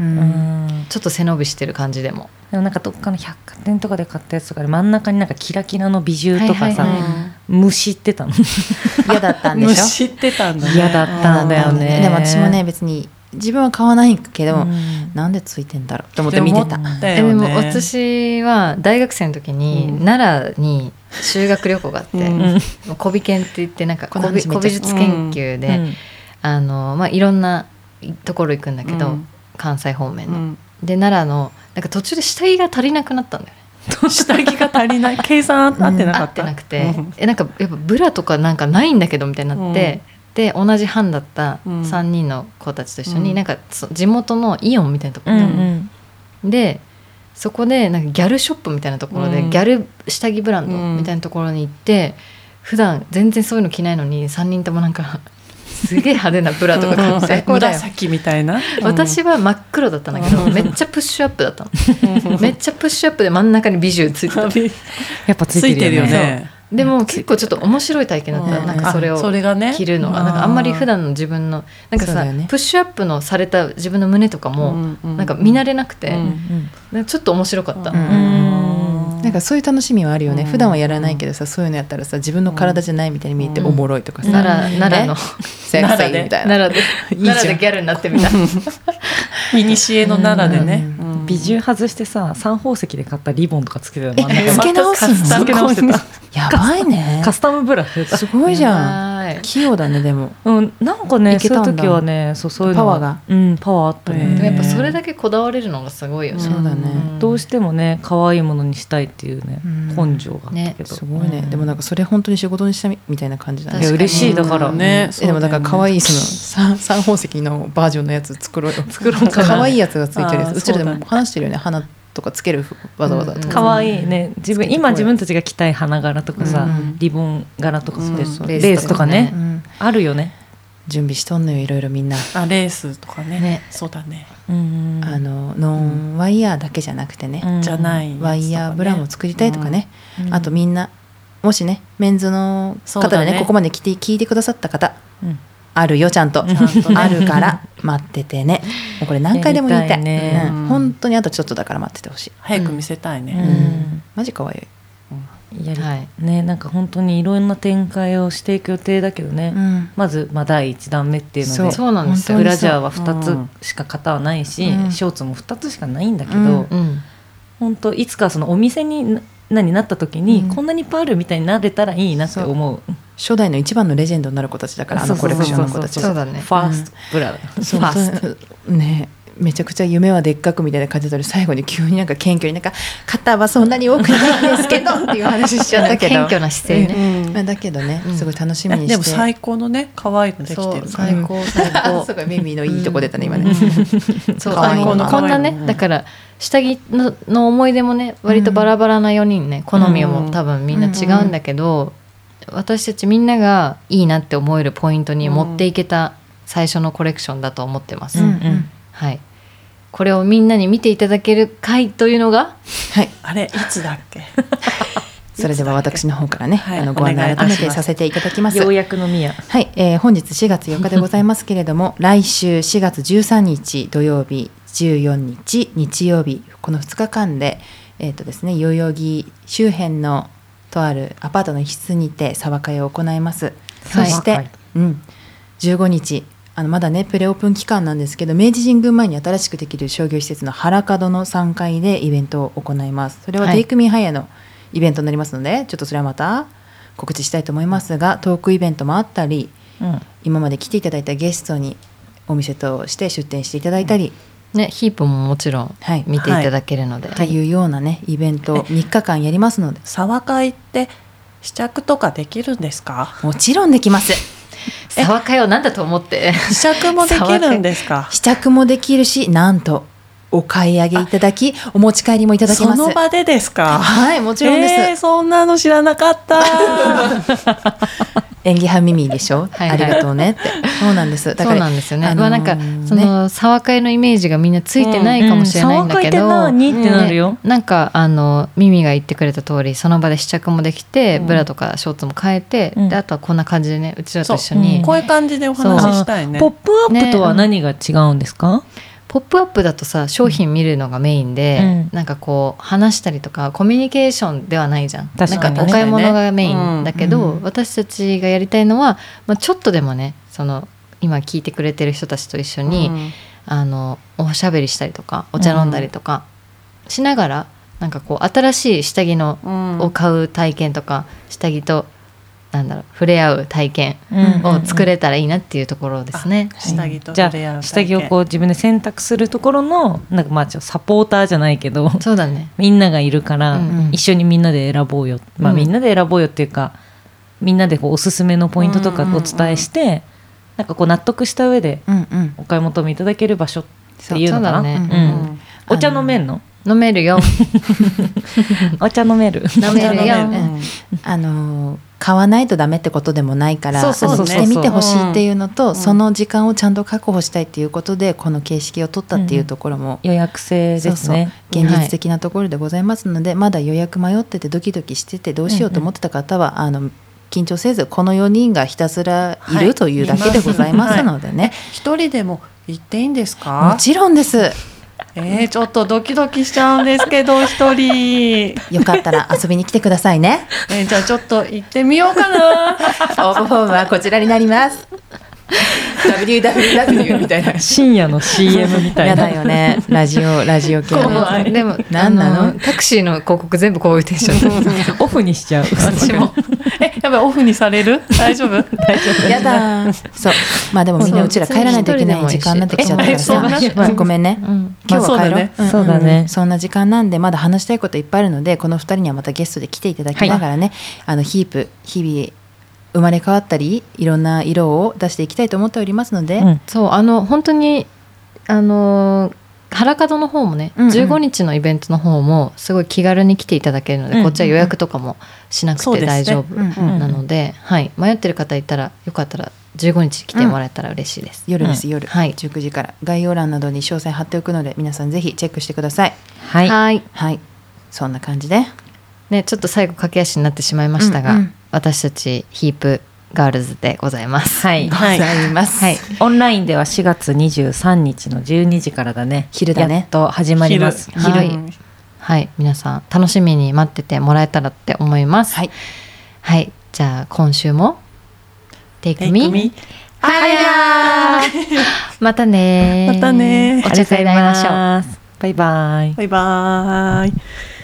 ちょっと背伸びしてる感じでも。 でもなんかどっかの百貨店とかで買ったやつとかで真ん中になんかキラキラのビジューとかさ、はいはいはい、虫ってたの嫌だったんでしょ。 虫ってたんだね。 嫌だったんだよね。 でも私もね別に自分は買わないけど、うん、なんでついてんだろうと思って見てた。 でも私は大学生の時に、うん、奈良に修学旅行があって、うん、小美研って言ってなんか古美術研究で、うん、あのまあいろんなところ行くんだけど、うん、関西方面の、うん、で奈良のなんか途中で下着が足りなくなったんだよね。 下着が足りない計算合ってなかった、うん、合ってなくて、うん、えなんかやっぱブラとかなんかないんだけどみたいになって、うん、で同じ班だったさんにんの子たちと一緒に、うん、なんか地元のイオンみたいなところ、うんうん、でそこでなんかギャルショップみたいなところで、うん、ギャル下着ブランドみたいなところに行って、普段全然そういうの着ないのにさんにんともなんかすげえ派手なブラとか買って、 紫みたいな、 私は真っ黒だったんだけど、めっちゃプッシュアップだったのめっちゃプッシュアップで真ん中にビジューついてたやっぱついてるよね。 でも結構ちょっと面白い体験だった、うん、なんかそれを着るのが、なんかあんまり普段の自分のなんかさ、ね、プッシュアップのされた自分の胸とかもなんか見慣れなくて、うんうん、ちょっと面白かった、うんうん、なんかそういう楽しみはあるよね、うん、普段はやらないけどさ、そういうのやったらさ自分の体じゃないみたいに見えておもろいとかさ、うん、 奈良、奈良の奈良で奈良で奈良でギャルになってみたミニシエの奈良でね、 うんうん、ビジュー外してさ三宝石で買ったリボンとかつけてたの、 つけ直すの、 つけ直してたやばいね、 カスタムブラすごいじゃん、器用だね。でも、 うん、なんかねそういう時はね、そうそういうのパワーが、 うん、パワーあったね。 でもやっぱそれだけこだわれるのがすごいよね、 うん、そうだね、 どうしてもね可愛いものにしたいっていうね、うん、根性があったけど、ね、 すごいね、うん、でもなんかそれ本当に仕事にしたみたいな感じだね。 いや嬉しい、だからね、 うん、でもだから可愛いその三宝石のバージョンのやつ作ろうよ作ろうかな、可愛いやつがついてるやつ、うちらでも話してるよね、花とかつけるわざわざとか、 可愛いね、自分今自分たちが着たい花柄とかさ、うん、リボン柄とか、うん、レースとかね、うん、あるよね、 準備しとんのよいろいろみんな。 あレースとか ね, ねそうだね、 うん、あのノンワイヤーだけじゃなくてね、 うん、じゃないワイヤーブラも作りたいとかね、うん、あとみんなもしねメンズの方で ね, ねここまで来て聞いてくださった方、うん、あるよちゃんと、ちゃんとね、あるから待っててね。もうこれ何回でも言いたい、ね、うん、本当にあとちょっとだから待っててほしい。 早く見せたいね、 うんうん、マジ可愛い、 うん、やり、はい、ね、なんか本当にいろんな展開をしていく予定だけどね、うん、まず、まあ、だいいちだんめっていうので、 そうなんですよ、 ブラジャーはふたつしか型はないし、うん、ショーツもふたつしかないんだけど、うんうん、本当いつかそのお店に何なった時に、うん、こんなにいっぱいあるみたいになれたらいいなって思う。 初代の一番のレジェンドになる子たちだから、あのコレクションの子たち、 そうだね、 ファーストブラだ、 うん、ファーストね、めちゃくちゃ夢はでっかくみたいな感じだったり、最後に急になんか謙虚になんか肩はそんなに多くないんですけどっていう話しちゃったけど謙虚な姿勢ね、 うん、まあ、だけどね、すごい楽しみにして、 でも最高のね可愛いのできてる、 最高最高すごい耳のいいとこ出たね、うん、今ね、 うん、そうあのこんなね、だから下着 の, の思い出もね割とバラバラなよにんね、好みも多分みんな違うんだけど、うん、私たちみんながいいなって思えるポイントに持っていけた最初のコレクションだと思ってます、うんうん、はい、 これをみんなに見ていただける回というのが、 はい、 あれいつだっけそれでは私の方からね、 はい、 あのご案内改めてさせていただきます。 ようやくのみや、 はい、えー、本日しがつよっかでございますけれども来週しがつじゅうさんにち土曜日、じゅうよっか日曜日、このふつかかんで、えーとですね、代々木周辺のとあるアパートの一室にて茶話会を行います。そして、はい、うん、じゅうごにち、あのまだねプレオープン期間なんですけど、明治神宮前に新しくできる商業施設の原門のさんがいでイベントを行います。それはテイクミーハイヤーのイベントになりますので、はい、ちょっとそれはまた告知したいと思いますが、トークイベントもあったり、うん、今まで来ていただいたゲストにお店として出店していただいたり、 うんね、ヒープももちろん見ていただけるので、 はいはい、というようなねイベントみっかかんやりますので。 茶話会って試着とかできるんですか？ もちろんできます。 茶話会を何だと思って試着もできるんですか？ 試着もできるし、なんとお買い上げいただきお持ち帰りもいただけます。 その場でですか？ はい、もちろんです、 えー、そんなの知らなかった演技派耳でしょ、はい、はい、ありがとうねってそうなんです。だからそうなんですよね、あのー、まあ、なんかその茶話会のイメージがみんなついてないかもしれないんだけど、 茶話会って何ってなるよ、 ね、なんかあの耳が言ってくれた通りその場で試着もできて、うん、ブラとかショーツも変えて、うん、であとはこんな感じでねうちらと一緒に、 うん、こういう感じでお話ししたいね。 ポップアップとは何が違うんですか？ね、 ポップアップだとさ商品見るのがメインで、うん、なんかこう話したりとかコミュニケーションではないじゃん。 確かに、ね、 なんかお買い物がメインだけど、うん、私たちがやりたいのは、まあ、ちょっとでもねその今聞いてくれてる人たちと一緒に、うん、あのおしゃべりしたりとかお茶飲んだりとかしながら、なんかこう新しい下着の、うん、を買う体験とか下着となんだろう触れ合う体験を作れたらいいなっていうところですね。 下着と触れ合う体験、じゃあ下着をこう自分で選択するところのなんかまあちょっとサポーターじゃないけど、 そうだね、 みんながいるから、うんうん、一緒にみんなで選ぼうよ、まあ、みんなで選ぼうよっていうか、うん、みんなでこうおすすめのポイントとかお伝えして、うんうんうん、なんかこう納得した上でお買い求めいただける場所っていうのかな、ね、うんうん、お茶飲めんの？ 飲めるよお茶飲める飲めるよ、うん、 あの買わないとダメってことでもないから、そうそうそう、してみてほしいっていうのと、うん、その時間をちゃんと確保したいっていうことでこの形式を取ったっていうところも、 うん、予約制ですね。そうそう、現実的なところでございますので、はい、まだ予約迷っててドキドキしててどうしようと思ってた方は、うんうん、あの緊張せずこのよにんがひたすらいるというだけでございますのでね、はい、 一人でも行っていいんですか？ もちろんです。 えー、ちょっとドキドキしちゃうんですけど一人よかったら遊びに来てくださいね、 えー、じゃあちょっと行ってみようかな応募フォームはこちらになりますダブリューダブリューダブリュー みたいな深夜の シーエム みたいなやだよね、ラジオラジオ系のでも何なのタクシーの広告全部こういうテンションオフにしちゃう私もえやばいオフにされる大丈夫大丈夫やだそうまあでもみんなうちら帰らないといけない時間になってきちゃったからさごめんね、うん、今日は帰ろう、 うん、そうだね、 うん、そんな時間なんでまだ話したいこといっぱいあるのでこのふたりにはまたゲストで来ていただきながらね、はい、あのヒープ日々生まれ変わったりいろんな色を出していきたいと思っておりますので、うん、 そうあの本当にあの原門の方もね、うんうん、じゅうごにちのイベントの方もすごい気軽に来ていただけるので、うんうん、こっちは予約とかもしなくて大丈夫なので、はい、迷ってる方いたらよかったらじゅうごにち来てもらえたら嬉しいです、 うん、夜です、夜、 はい、 じゅうくじから概要欄などに詳細貼っておくので皆さんぜひチェックしてください。 はい、はいはい、そんな感じで、 ね、ちょっと最後駆け足になってしまいましたが、うんうん、私たちヒープガールズでございます。 はい、 ございます、 はい、オンラインではしがつにじゅうさんにちのじゅうにじからだね。 昼だね。 やっと始まります。 昼、はい、はい、皆さん楽しみに待っててもらえたらって思います。 はい、 はい、じゃあ今週も Take me higher またねまたねお茶会で会いましょう。 バイバイバイバイ。